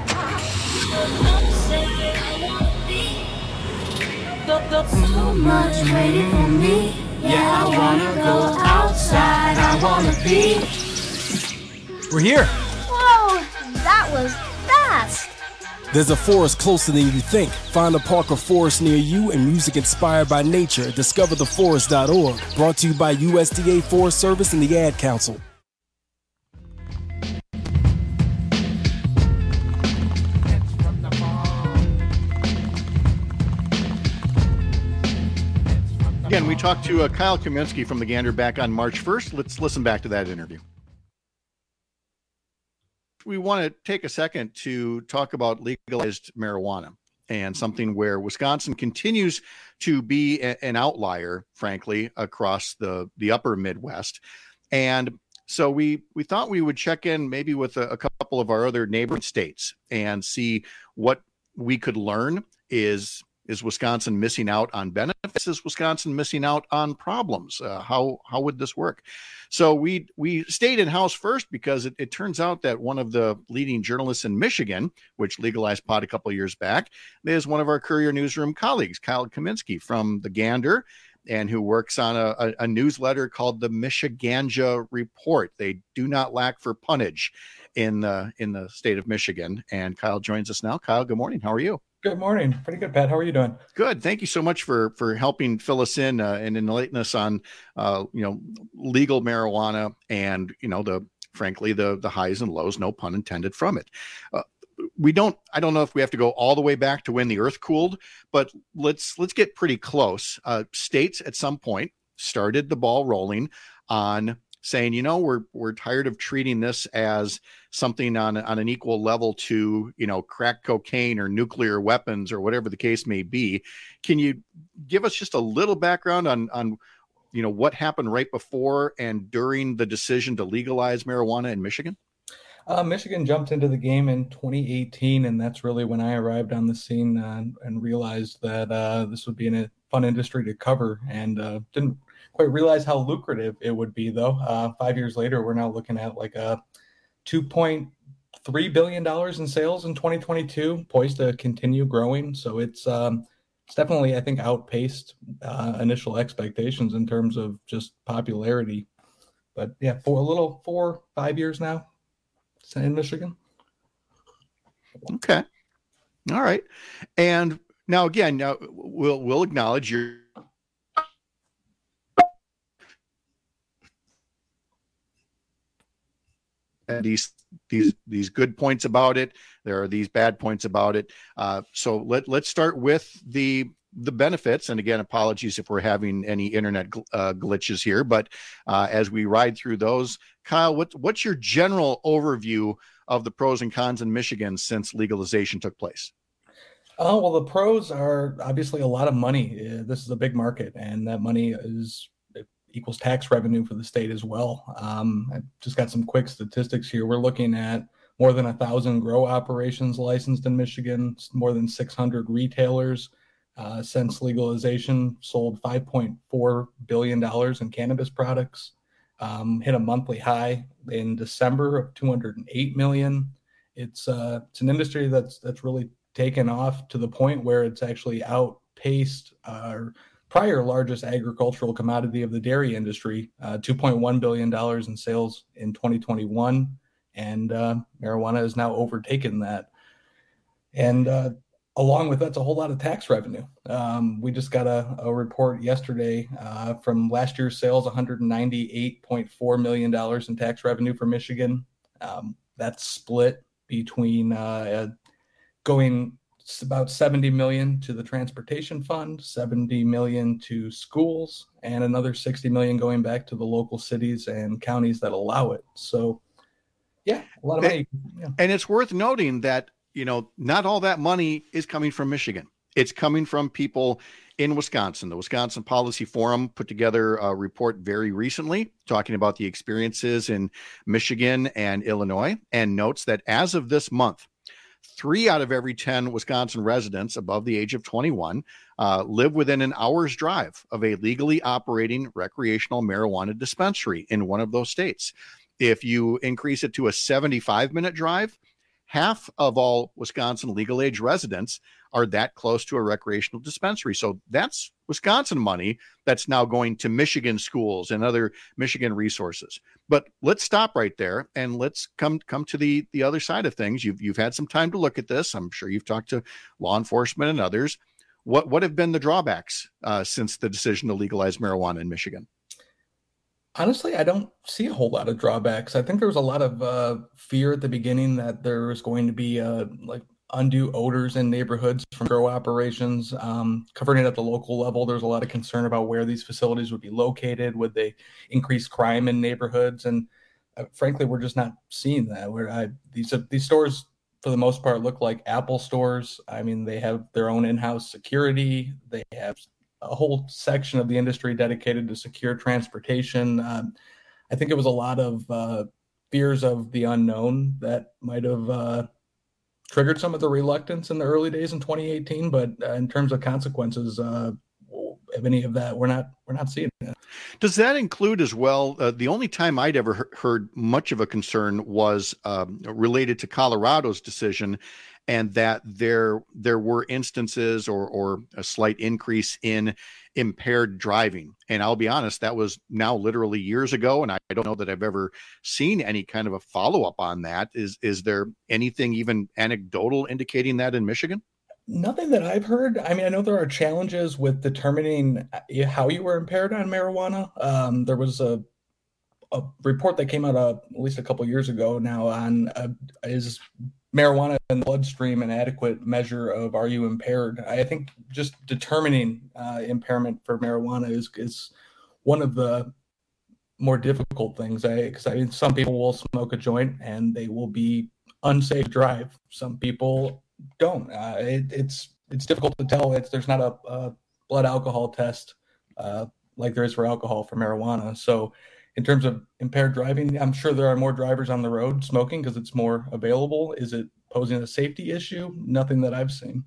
So much waiting for me. Yeah, I wanna go outside. I wanna be. We're here. Whoa, that was fast. There's a forest closer than you think. Find a park or forest near you and music inspired by nature. discover the forest dot org. Brought to you by U S D A Forest Service and the Ad Council. Again, we talked to uh, Kyle Kaminsky from the Gander back on March first. Let's listen back to that interview. We want to take a second to talk about legalized marijuana and something where Wisconsin continues to be a, an outlier, frankly, across the, the upper Midwest. And so we, we thought we would check in maybe with a, a couple of our other neighboring states and see what we could learn. Is Is Wisconsin missing out on benefits? Is Wisconsin missing out on problems? Uh, how how would this work? So we we stayed in house first because it, it turns out that one of the leading journalists in Michigan, which legalized pot a couple of years back, is one of our Courier Newsroom colleagues, Kyle Kaminsky from the Gander, and who works on a, a, a newsletter called the Michiganja Report. They do not lack for punnage in the in the state of Michigan. And Kyle joins us now. Kyle, good morning. How are you? Good morning. Pretty good, Pat. How are you doing? Good. Thank you so much for for helping fill us in uh, and enlighten us on uh, you know legal marijuana and you know the frankly the the highs and lows, no pun intended, from it. Uh, we don't. I don't know if we have to go all the way back to when the earth cooled, but let's let's get pretty close. Uh, states at some point started the ball rolling on saying, you know, we're we're tired of treating this as something on on an equal level to, you know, crack cocaine or nuclear weapons or whatever the case may be. Can you give us just a little background on on you know what happened right before and during the decision to legalize marijuana in Michigan? Uh, Michigan jumped into the game in twenty eighteen, and that's really when I arrived on the scene uh, and realized that uh, this would be a fun industry to cover, and uh, didn't quite realize how lucrative it would be, though. Uh, five years later, we're now looking at like a two point three billion dollars in sales in twenty twenty-two, poised to continue growing. So it's um, it's definitely, I think, outpaced uh, initial expectations in terms of just popularity. But yeah, for a little four, five years now in Michigan. Okay. All right. And now again, now we'll we'll acknowledge your and these these these good points about it. There are these bad points about it. Uh, so let let's start with the the benefits. And again, apologies if we're having any internet gl- uh, glitches here. But uh, as we ride through those, Kyle, what what's your general overview of the pros and cons in Michigan since legalization took place? Oh, well, the pros are obviously a lot of money. Uh, This is a big market, and that money is it equals tax revenue for the state as well. Um, I just got some quick statistics here. We're looking at more than a thousand grow operations licensed in Michigan, more than six hundred retailers uh, since legalization, sold five point four billion dollars in cannabis products, um, hit a monthly high in December of two hundred eight million dollars. It's uh, it's an industry that's that's really taken off to the point where it's actually outpaced our prior largest agricultural commodity of the dairy industry, uh, two point one billion dollars in sales in twenty twenty-one. And uh, marijuana has now overtaken that. And uh, along with that's a whole lot of tax revenue. Um, we just got a, a report yesterday uh, from last year's sales, one hundred ninety-eight point four million dollars in tax revenue for Michigan. Um, that's split between uh, going about seventy million dollars to the transportation fund, seventy million dollars to schools, and another sixty million dollars going back to the local cities and counties that allow it. So, yeah, a lot of money. Yeah. And it's worth noting that, you know, not all that money is coming from Michigan. It's coming from people in Wisconsin. The Wisconsin Policy Forum put together a report very recently talking about the experiences in Michigan and Illinois, and notes that as of this month, three out of every ten Wisconsin residents above the age of twenty-one uh, live within an hour's drive of a legally operating recreational marijuana dispensary in one of those states. If you increase it to a seventy-five minute drive, half of all Wisconsin legal age residents are that close to a recreational dispensary. So that's Wisconsin money that's now going to Michigan schools and other Michigan resources. But let's stop right there and let's come come to the the other side of things. You've you've had some time to look at this. I'm sure you've talked to law enforcement and others. What what have been the drawbacks uh, since the decision to legalize marijuana in Michigan? Honestly, I don't see a whole lot of drawbacks. I think there was a lot of uh, fear at the beginning that there was going to be uh, like undue odors in neighborhoods from grow operations. Um, covering it at the local level, there's a lot of concern about where these facilities would be located. Would they increase crime in neighborhoods? And uh, frankly, we're just not seeing that. Where I, these uh, these stores, for the most part, look like Apple stores. I mean, they have their own in-house security. They have a whole section of the industry dedicated to secure transportation. Um, I think it was a lot of uh, fears of the unknown that might have uh, triggered some of the reluctance in the early days in twenty eighteen. But uh, in terms of consequences, uh, of any of that, we're not we're not seeing it. Does that include as well? Uh, the only time I'd ever he- heard much of a concern was um, related to Colorado's decision, and that there there were instances or or a slight increase in impaired driving. And I'll be honest, that was now literally years ago, and I, I don't know that I've ever seen any kind of a follow-up on that. Is is there anything even anecdotal indicating that in Michigan? Nothing that I've heard. I mean, I know there are challenges with determining how you were impaired on marijuana. Um, there was a a report that came out uh, at least a couple years ago now on uh, is marijuana in the bloodstream an adequate measure of are you impaired? I think just determining uh, impairment for marijuana is is one of the more difficult things. I because I mean, some people will smoke a joint and they will be unsafe to drive. Some people don't. Uh, it, it's it's difficult to tell. It's there's not a, a blood alcohol test uh, like there is for alcohol for marijuana. So in terms of impaired driving, I'm sure there are more drivers on the road smoking because it's more available. Is it posing a safety issue? Nothing that I've seen.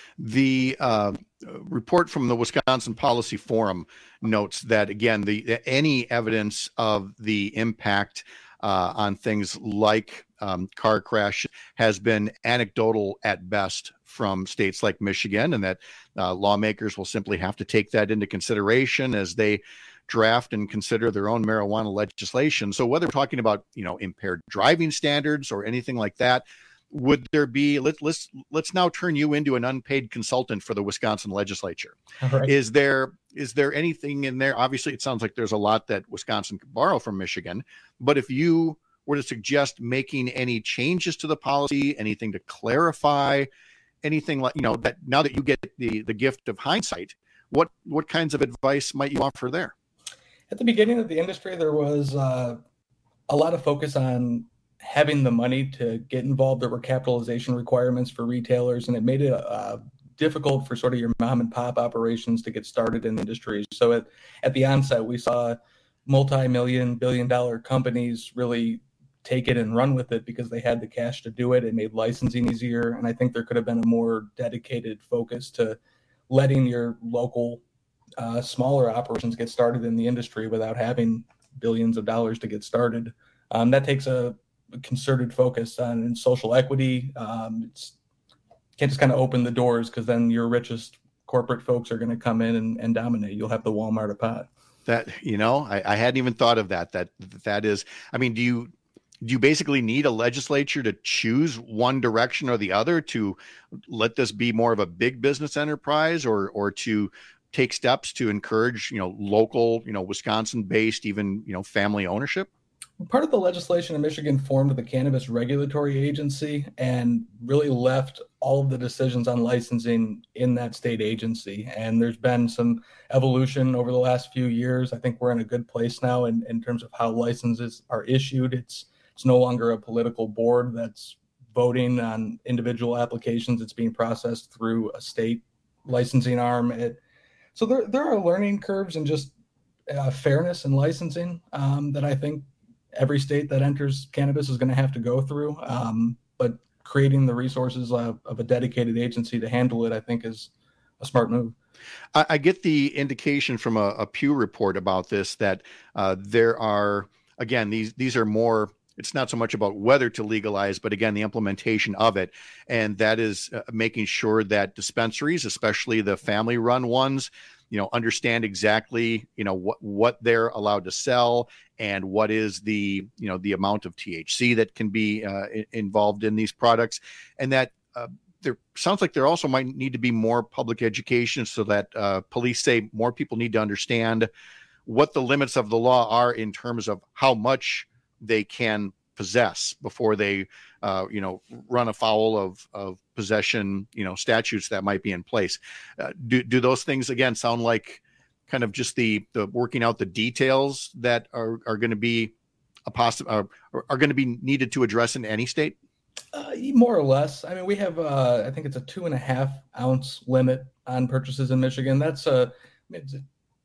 The uh, report from the Wisconsin Policy Forum notes that, again, the any evidence of the impact uh, on things like um, car crash has been anecdotal at best from states like Michigan, and that uh, lawmakers will simply have to take that into consideration as they draft and consider their own marijuana legislation. So whether we're talking about, you know, impaired driving standards or anything like that, would there be, let, let's let's now turn you into an unpaid consultant for the Wisconsin legislature. Right. Is there is there anything in there? Obviously, it sounds like there's a lot that Wisconsin could borrow from Michigan, but if you were to suggest making any changes to the policy, anything to clarify, anything like, you know, that now that you get the, the gift of hindsight, what what kinds of advice might you offer there? At the beginning of the industry, there was uh, a lot of focus on having the money to get involved. There were capitalization requirements for retailers, and it made it uh, difficult for sort of your mom and pop operations to get started in the industry. So at, at the onset, we saw multi-million, billion dollar companies really take it and run with it because they had the cash to do it. It made licensing easier. And I think there could have been a more dedicated focus to letting your local uh, smaller operations get started in the industry without having billions of dollars to get started. Um, that takes a concerted focus on social equity. Um, it's can't just kind of open the doors because then your richest corporate folks are going to come in and, and dominate. You'll have the Walmart of pot. That, you know, I, I hadn't even thought of that. That that is, I mean, do you do you basically need a legislature to choose one direction or the other to let this be more of a big business enterprise, or or to take steps to encourage, you know, local, you know, Wisconsin-based, even, you know, family ownership? Part of the legislation in Michigan formed the Cannabis Regulatory Agency and really left all of the decisions on licensing in that state agency. And there's been some evolution over the last few years. I think we're in a good place now in, in terms of how licenses are issued. It's it's no longer a political board that's voting on individual applications. It's being processed through a state licensing arm. It, so there, there are learning curves and just uh, fairness in licensing um, that I think every state that enters cannabis is going to have to go through. Um, but creating the resources of, of a dedicated agency to handle it, I think, is a smart move. I, I get the indication from a, a Pew report about this that uh, there are, again, these these are more, it's not so much about whether to legalize, but again, the implementation of it. And that is uh, making sure that dispensaries, especially the family run ones, you know, understand exactly, you know, what, what they're allowed to sell and what is the, you know, the amount of T H C that can be uh, involved in these products. And that uh, there sounds like there also might need to be more public education so that uh, police say more people need to understand what the limits of the law are in terms of how much they can possess before they, uh, you know, run afoul of, of possession, you know, statutes that might be in place. Uh, do, do those things, again, sound like kind of just the, the working out the details that are, are going to be a possible, are, are going to be needed to address in any state? Uh, more or less. I mean, we have, uh, I think it's a two and a half ounce limit on purchases in Michigan. That's a, it's,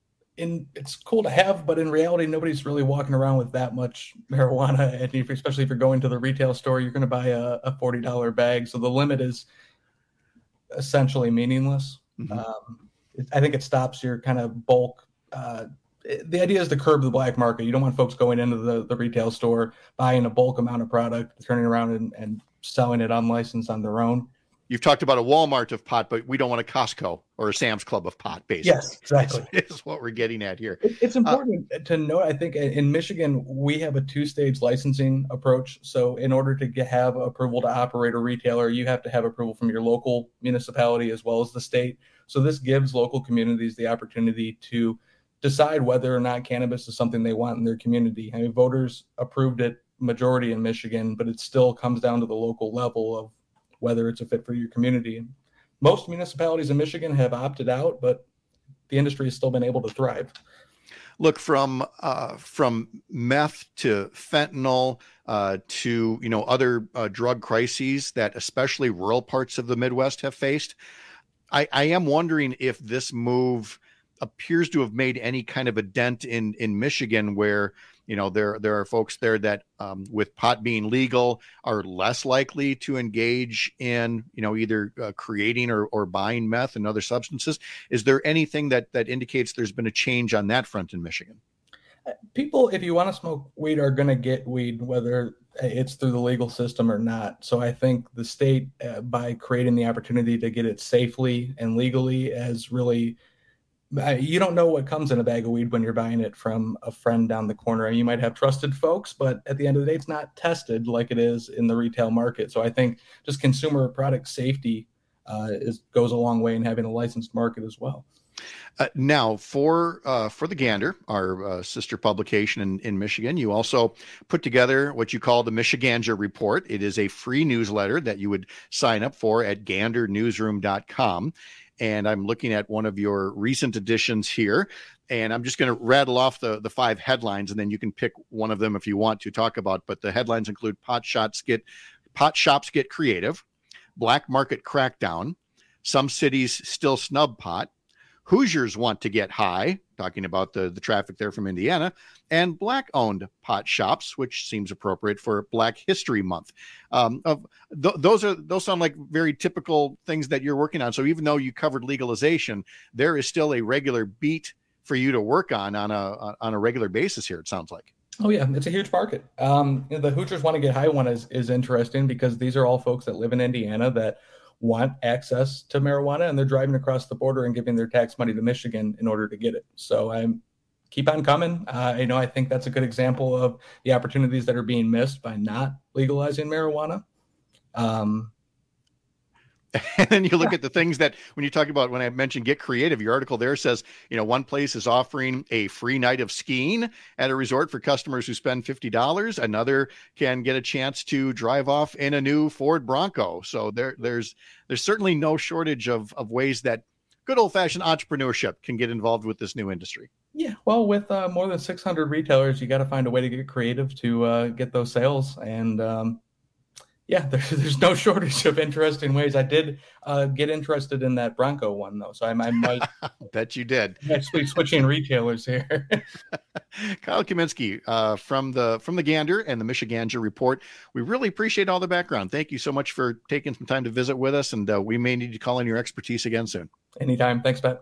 in, it's cool to have, but in reality, nobody's really walking around with that much marijuana. And if, especially if you're going to the retail store, you're going to buy a, a forty dollar bag. So the limit is essentially meaningless. Mm-hmm. Um, it, I think it stops your kind of bulk. Uh, it, the idea is to curb the black market. You don't want folks going into the, the retail store, buying a bulk amount of product, turning around and, and selling it unlicensed on their own. You've talked about a Walmart of pot, but we don't want a Costco or a Sam's Club of pot, basically. Yes, exactly. Is what we're getting at here. It's important uh, to note, I think, in Michigan, we have a two-stage licensing approach. So in order to get, have approval to operate a retailer, you have to have approval from your local municipality as well as the state. So this gives local communities the opportunity to decide whether or not cannabis is something they want in their community. I mean, voters approved it majority in Michigan, but it still comes down to the local level of whether it's a fit for your community. Most municipalities in Michigan have opted out, but the industry has still been able to thrive. look, from uh, from meth to fentanyl uh, to you know other uh, drug crises that especially rural parts of the Midwest have faced. I, I am wondering if this move appears to have made any kind of a dent in in Michigan, where you know there there are folks there that um, with pot being legal are less likely to engage in you know either uh, creating or, or buying meth and other substances. Is there anything that that indicates there's been a change on that front in Michigan? People, if you want to smoke weed, are going to get weed, whether it's through the legal system or not. So I think the state, uh, by creating the opportunity to get it safely and legally, has really, uh, you don't know what comes in a bag of weed when you're buying it from a friend down the corner. You might have trusted folks, but at the end of the day, it's not tested like it is in the retail market. So I think just consumer product safety uh, is goes a long way in having a licensed market as well. Uh, now, for uh, for the Gander, our uh, sister publication in, in Michigan, you also put together what you call the Michiganger Report. It is a free newsletter that you would sign up for at gander newsroom dot com. And I'm looking at one of your recent editions here, and I'm just going to rattle off the, the five headlines, and then you can pick one of them if you want to talk about. But the headlines include pot shots get pot shops get creative, black market crackdown, some cities still snub pot, Hoosiers want to get high, talking about the, the traffic there from Indiana, and black-owned pot shops, which seems appropriate for Black History Month. Um, of th- those are those sound like very typical things that you're working on. So even though you covered legalization, there is still a regular beat for you to work on on a on a regular basis here. It sounds like. Oh yeah, it's a huge market. Um, you know, the Hoosiers want to get high one is is interesting because these are all folks that live in Indiana that want access to marijuana, and they're driving across the border and giving their tax money to Michigan in order to get it. So I'm keep on coming. Uh, you know, I think that's a good example of the opportunities that are being missed by not legalizing marijuana. Um, And then you look at the things that when you talk about, when I mentioned get creative, your article there says, you know, one place is offering a free night of skiing at a resort for customers who spend fifty dollars. Another can get a chance to drive off in a new Ford Bronco. So there, there's there's certainly no shortage of, of ways that good old fashioned entrepreneurship can get involved with this new industry. Yeah, well, with uh, more than six hundred retailers, you got to find a way to get creative to uh, get those sales. And um, yeah, there's, there's no shortage of interesting ways. I did uh, get interested in that Bronco one, though. So I, I might bet you did. Actually switching retailers here. Kyle Kaminsky uh, from the from the Gander and the Michiganger Report. We really appreciate all the background. Thank you so much for taking some time to visit with us. And uh, we may need to call in your expertise again soon. Anytime. Thanks, Pat.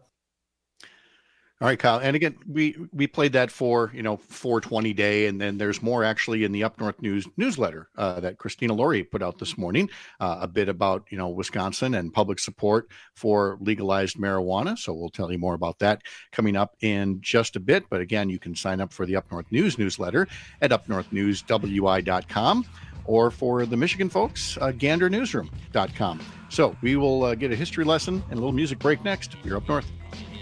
All right, Kyle. And again, we, we played that for, you know, four twenty day. And then there's more actually in the Up North News newsletter uh, that Christina Laurie put out this morning, uh, a bit about, you know, Wisconsin and public support for legalized marijuana. So we'll tell you more about that coming up in just a bit. But again, you can sign up for the Up North News newsletter at up north news w i dot com or for the Michigan folks, uh, gander newsroom dot com. So we will uh, get a history lesson and a little music break next. You're Up North.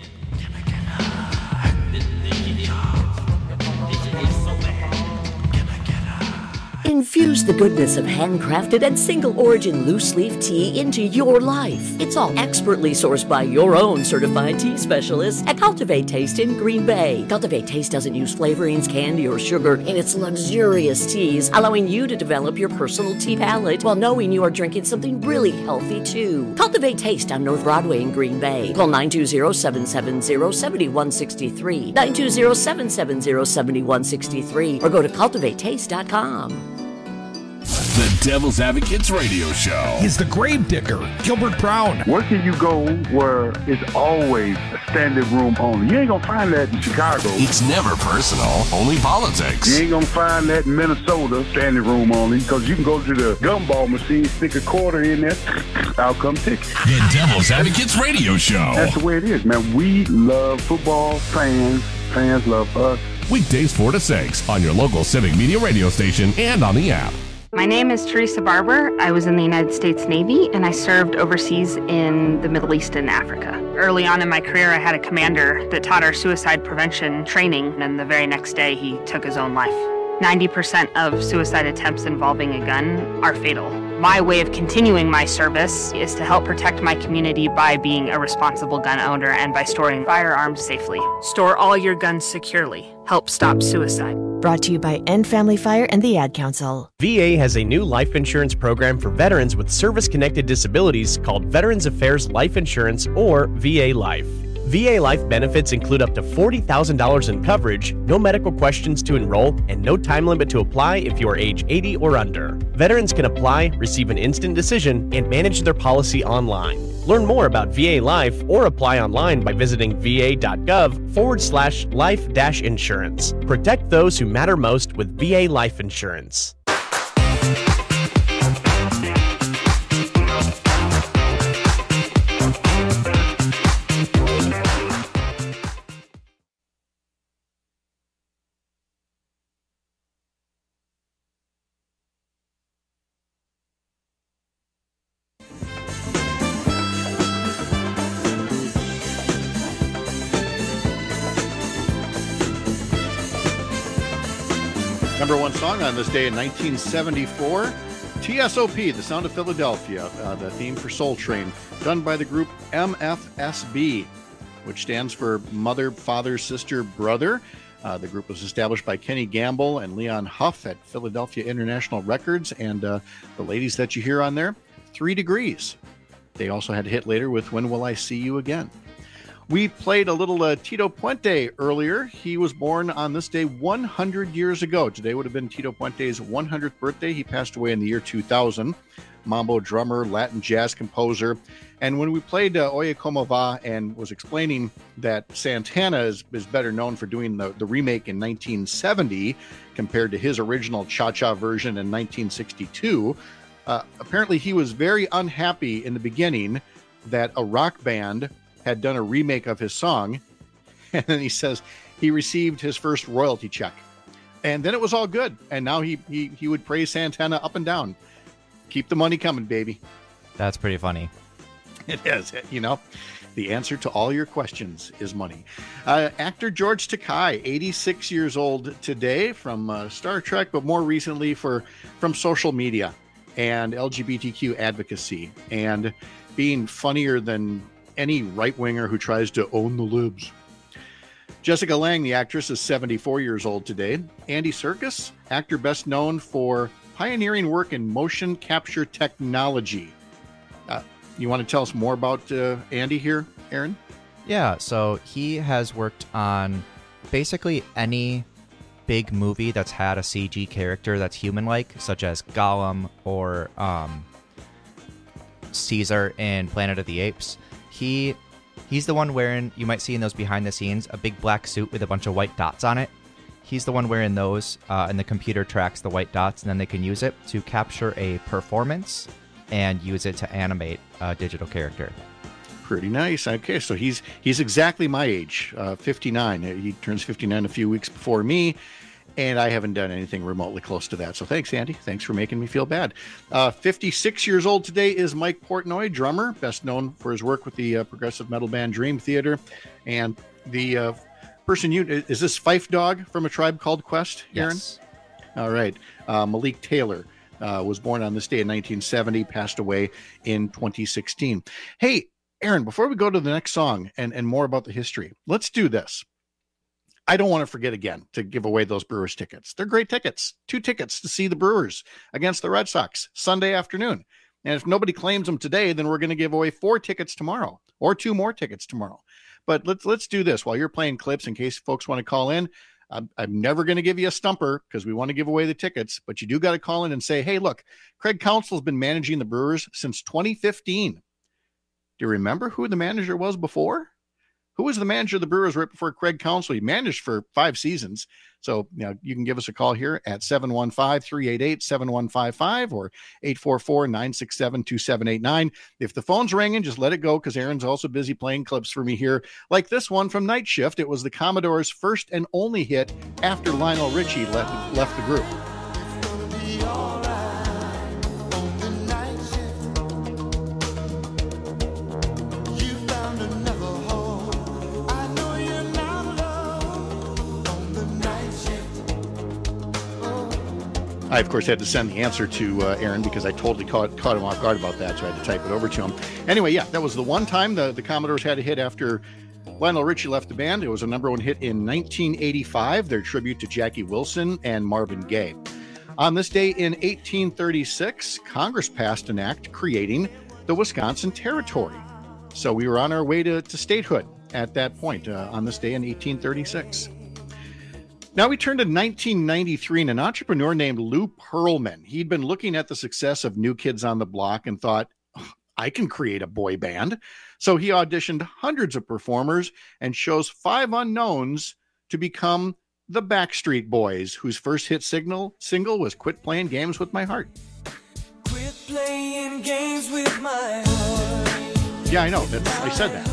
Infuse the goodness of handcrafted and single-origin loose-leaf tea into your life. It's all expertly sourced by your own certified tea specialists at Cultivate Taste in Green Bay. Cultivate Taste doesn't use flavorings, candy, or sugar in its luxurious teas, allowing you to develop your personal tea palate while knowing you are drinking something really healthy, too. Cultivate Taste on North Broadway in Green Bay. Call nine two zero, seven seven zero, seven one six three, nine two zero, seven seven zero, seven one six three, or go to cultivate taste dot com. The Devil's Advocates Radio Show. He's the grave digger, Gilbert Brown. Where can you go where it's always a standing room only? You ain't gonna find that in Chicago. It's never personal, only politics. You ain't gonna find that in Minnesota, standing room only, because you can go to the gumball machine, stick a quarter in there, out come ticket. The Devil's Advocates Radio Show. That's the way it is, man. We love football, fans, fans love us. Weekdays four to six on your local Civic Media radio station and on the app. My name is Teresa Barber. I was in the United States Navy, and I served overseas in the Middle East and Africa. Early on in my career, I had a commander that taught our suicide prevention training, and the very next day, he took his own life. ninety percent of suicide attempts involving a gun are fatal. My way of continuing my service is to help protect my community by being a responsible gun owner and by storing firearms safely. Store all your guns securely. Help stop suicide. Brought to you by End Family Fire and the Ad Council. V A has a new life insurance program for veterans with service-connected disabilities called Veterans Affairs Life Insurance, or V A Life. V A Life benefits include up to forty thousand dollars in coverage, no medical questions to enroll, and no time limit to apply if you are age eighty or under. Veterans can apply, receive an instant decision, and manage their policy online. Learn more about V A Life or apply online by visiting va.gov forward slash life dash insurance. Protect those who matter most with V A Life Insurance. Number one song on this day in nineteen seventy-four, T S O P, The Sound of Philadelphia, uh, the theme for Soul Train, done by the group M F S B, which stands for Mother, Father, Sister, Brother. Uh, the group was established by Kenny Gamble and Leon Huff at Philadelphia International Records, and uh, the ladies that you hear on there, Three Degrees. They also had a hit later with When Will I See You Again. We played a little uh, Tito Puente earlier. He was born on this day one hundred years ago. Today would have been Tito Puente's one hundredth birthday. He passed away in the year two thousand. Mambo drummer, Latin jazz composer. And when we played uh, Oye Como Va and was explaining that Santana is, is better known for doing the, the remake in nineteen seventy compared to his original cha-cha version in nineteen sixty-two, uh, apparently he was very unhappy in the beginning that a rock band had done a remake of his song, and then he says he received his first royalty check, and then it was all good, and now he he, he would praise Santana up and down. Keep the money coming, baby. That's pretty funny. It is. You know, the answer to all your questions is money. Uh, actor George Takei, eighty-six years old today, from uh, Star Trek, but more recently for from social media and L G B T Q advocacy and being funnier than any right-winger who tries to own the libs. Jessica Lange, the actress, is seventy-four years old today. Andy Serkis, actor best known for pioneering work in motion capture technology. Uh, you want to tell us more about uh, Andy here, Aaron? Yeah, so he has worked on basically any big movie that's had a C G character that's human-like, such as Gollum or um, Caesar in Planet of the Apes. He he's the one wearing, you might see in those behind the scenes, a big black suit with a bunch of white dots on it. He's the one wearing those, uh, and the computer tracks the white dots, and then they can use it to capture a performance and use it to animate a digital character. Pretty nice. Okay, so he's he's exactly my age, uh, fifty-nine. He turns fifty-nine a few weeks before me, and I haven't done anything remotely close to that. So thanks, Andy. Thanks for making me feel bad. Uh, fifty-six years old today is Mike Portnoy, drummer, best known for his work with the uh, progressive metal band Dream Theater. And the uh, person you, is this Fife Dog from A Tribe Called Quest, Aaron? Yes. All right. Uh, Malik Taylor uh, was born on this day in nineteen seventy, passed away in twenty sixteen. Hey, Aaron, before we go to the next song and, and more about the history, let's do this. I don't want to forget again to give away those Brewers tickets. They're great tickets. Two tickets to see the Brewers against the Red Sox Sunday afternoon. And if nobody claims them today, then we're going to give away four tickets tomorrow or two more tickets tomorrow. But let's let's do this while you're playing clips in case folks want to call in. I'm, I'm never going to give you a stumper because we want to give away the tickets, but you do got to call in and say, hey, look, Craig Counsell's been managing the Brewers since twenty fifteen. Do you remember who the manager was before? Who was the manager of the Brewers right before Craig Counsell? He managed for five seasons. So you know, you can give us a call here at seven one five, three eight eight, seven one five five or eight four four, nine six seven, two seven eight nine. If the phone's ringing, just let it go because Aaron's also busy playing clips for me here. Like this one from Night Shift. It was the Commodores' first and only hit after Lionel Richie left, left the group. I, of course, had to send the answer to uh, Aaron because I totally caught, caught him off guard about that, so I had to type it over to him. Anyway, yeah, that was the one time the, the Commodores had a hit after Lionel Richie left the band. It was a number one hit in nineteen eighty-five, their tribute to Jackie Wilson and Marvin Gaye. On this day in eighteen thirty-six, Congress passed an act creating the Wisconsin Territory. So we were on our way to, to statehood at that point uh, on this day in eighteen thirty-six. Now we turn to nineteen ninety-three and an entrepreneur named Lou Pearlman. He'd been looking at the success of New Kids on the Block and thought, oh, I can create a boy band. So he auditioned hundreds of performers and chose five unknowns to become the Backstreet Boys, whose first hit signal single was Quit Playing Games with My Heart. Quit playing games with my heart. Yeah, I know. That's, I said that.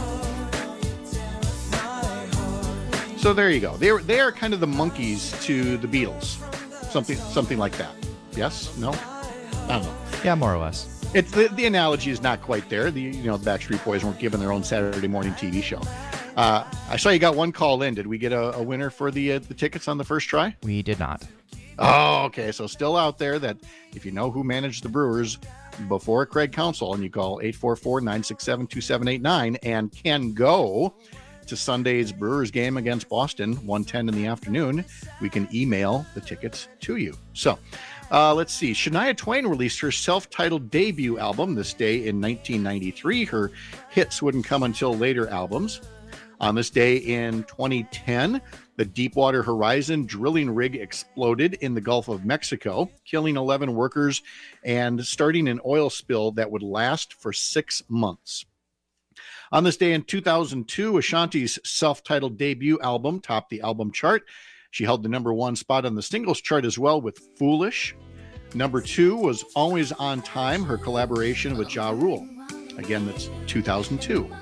So there you go. They are, they are kind of the monkeys to the Beatles. Something something like that. Yes? No? I don't know. Yeah, more or less. It's the, the analogy is not quite there. The you know the Backstreet Boys weren't given their own Saturday morning T V show. Uh, I saw you got one call in. Did we get a, a winner for the uh, the tickets on the first try? We did not. Oh, okay. So still out there that if you know who managed the Brewers before Craig Counsell and you call eight four four, nine six seven, two seven eight nine and can go to Sunday's Brewers game against Boston, one ten in the afternoon, we can email the tickets to you. So uh, let's see. Shania Twain released her self-titled debut album this day in nineteen ninety-three. Her hits wouldn't come until later albums. On this day in twenty ten, the Deepwater Horizon drilling rig exploded in the Gulf of Mexico, killing eleven workers and starting an oil spill that would last for six months. On this day in two thousand two, Ashanti's self-titled debut album topped the album chart. She held the number one spot on the singles chart as well with Foolish. Number two was Always on Time, her collaboration with Ja Rule. Again, that's two thousand two.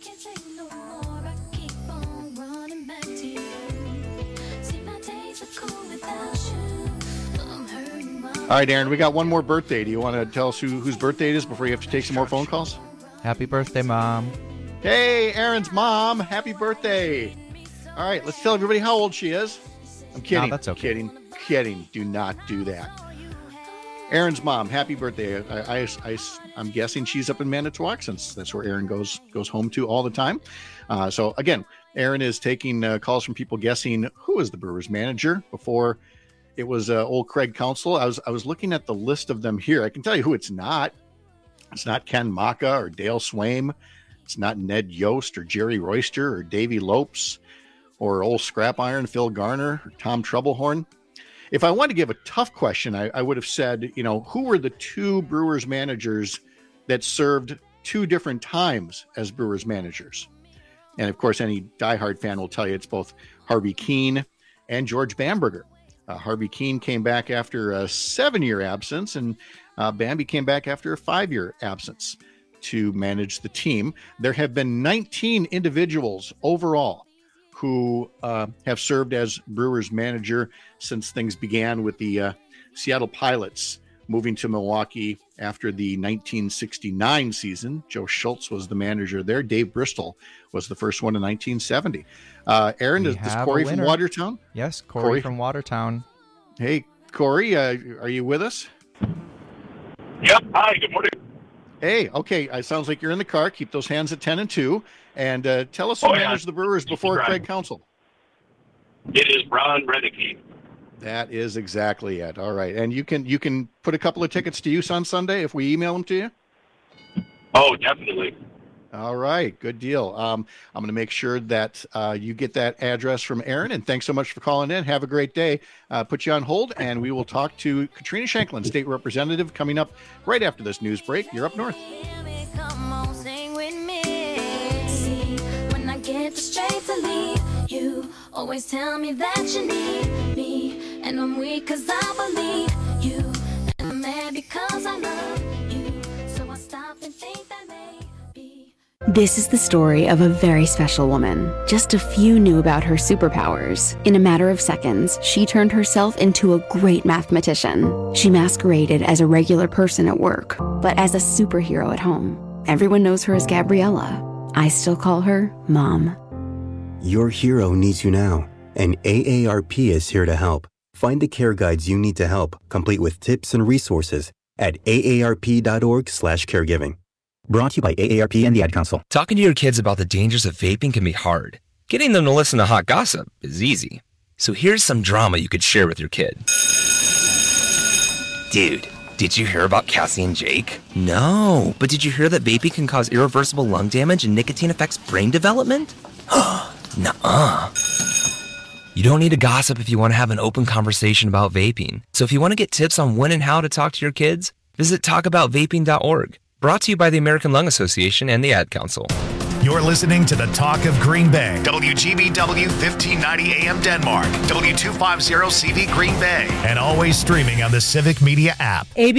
All right, Aaron, we got one more birthday. Do you want to tell us who, whose birthday it is before you have to take some more phone calls? Happy birthday, Mom. Hey, Aaron's mom. Happy birthday. All right, let's tell everybody how old she is. I'm kidding. No, that's okay. Kidding. Kidding. Do not do that. Aaron's mom. Happy birthday. I, I, I, I'm guessing she's up in Manitowoc since that's where Aaron goes goes home to all the time. Uh, so, again, Aaron is taking uh, calls from people guessing who is the Brewers manager before it was uh, old Craig Counsell. I was I was looking at the list of them here. I can tell you who it's not. It's not Ken Maka or Dale Swaim. It's not Ned Yost or Jerry Royster or Davey Lopes or old Scrap Iron Phil Garner or Tom Troublehorn. If I wanted to give a tough question, I, I would have said, you know, who were the two Brewers managers that served two different times as Brewers managers? And of course, any diehard fan will tell you it's both Harvey Kuenn and George Bamberger. Uh, Harvey Kuenn came back after a seven-year absence, and uh, Bambi came back after a five-year absence to manage the team. There have been nineteen individuals overall who uh, have served as Brewers manager since things began with the uh, Seattle Pilots moving to Milwaukee after the nineteen sixty-nine season. Joe Schultz was the manager there. Dave Bristol was the first one in nineteen seventy. Uh, Aaron, is, is Corey from Watertown? Yes, Corey, Corey from Watertown. Hey, Corey, uh, are you with us? Yep. Hi, good morning. Hey, okay. It sounds like you're in the car. Keep those hands at ten and two. And uh, tell us who oh, yeah. managed the Brewers before Craig Counsell. It is Ron Renneke. That is exactly it. All right. And you can you can put a couple of tickets to use on Sunday if we email them to you? Oh, definitely. All right. Good deal. Um, I'm going to make sure that uh, you get that address from Aaron. And thanks so much for calling in. Have a great day. Uh, put you on hold, and we will talk to Katrina Shanklin, state representative, coming up right after this news break. You're up north. Come on, sing with me. See, when I get the strength to leave, you always tell me that you need me. And I'm weak because I believe you. And I'm mad because I love you. So I stop and think that maybe. This is the story of a very special woman. Just a few knew about her superpowers. In a matter of seconds, she turned herself into a great mathematician. She masqueraded as a regular person at work, but as a superhero at home. Everyone knows her as Gabriella. I still call her Mom. Your hero needs you now, and A A R P is here to help. Find the care guides you need to help, complete with tips and resources at A A R P dot org slash caregiving. Brought to you by A A R P and the Ad Council. Talking to your kids about the dangers of vaping can be hard. Getting them to listen to hot gossip is easy. So here's some drama you could share with your kid. Dude, did you hear about Cassie and Jake? No, but did you hear that vaping can cause irreversible lung damage and nicotine affects brain development? Nuh-uh. You don't need to gossip if you want to have an open conversation about vaping. So if you want to get tips on when and how to talk to your kids, visit talk about vaping dot org. Brought to you by the American Lung Association and the Ad Council. You're listening to the Talk of Green Bay. W G B W fifteen ninety A M Denmark. W two fifty C V Green Bay. And always streaming on the Civic Media app. A B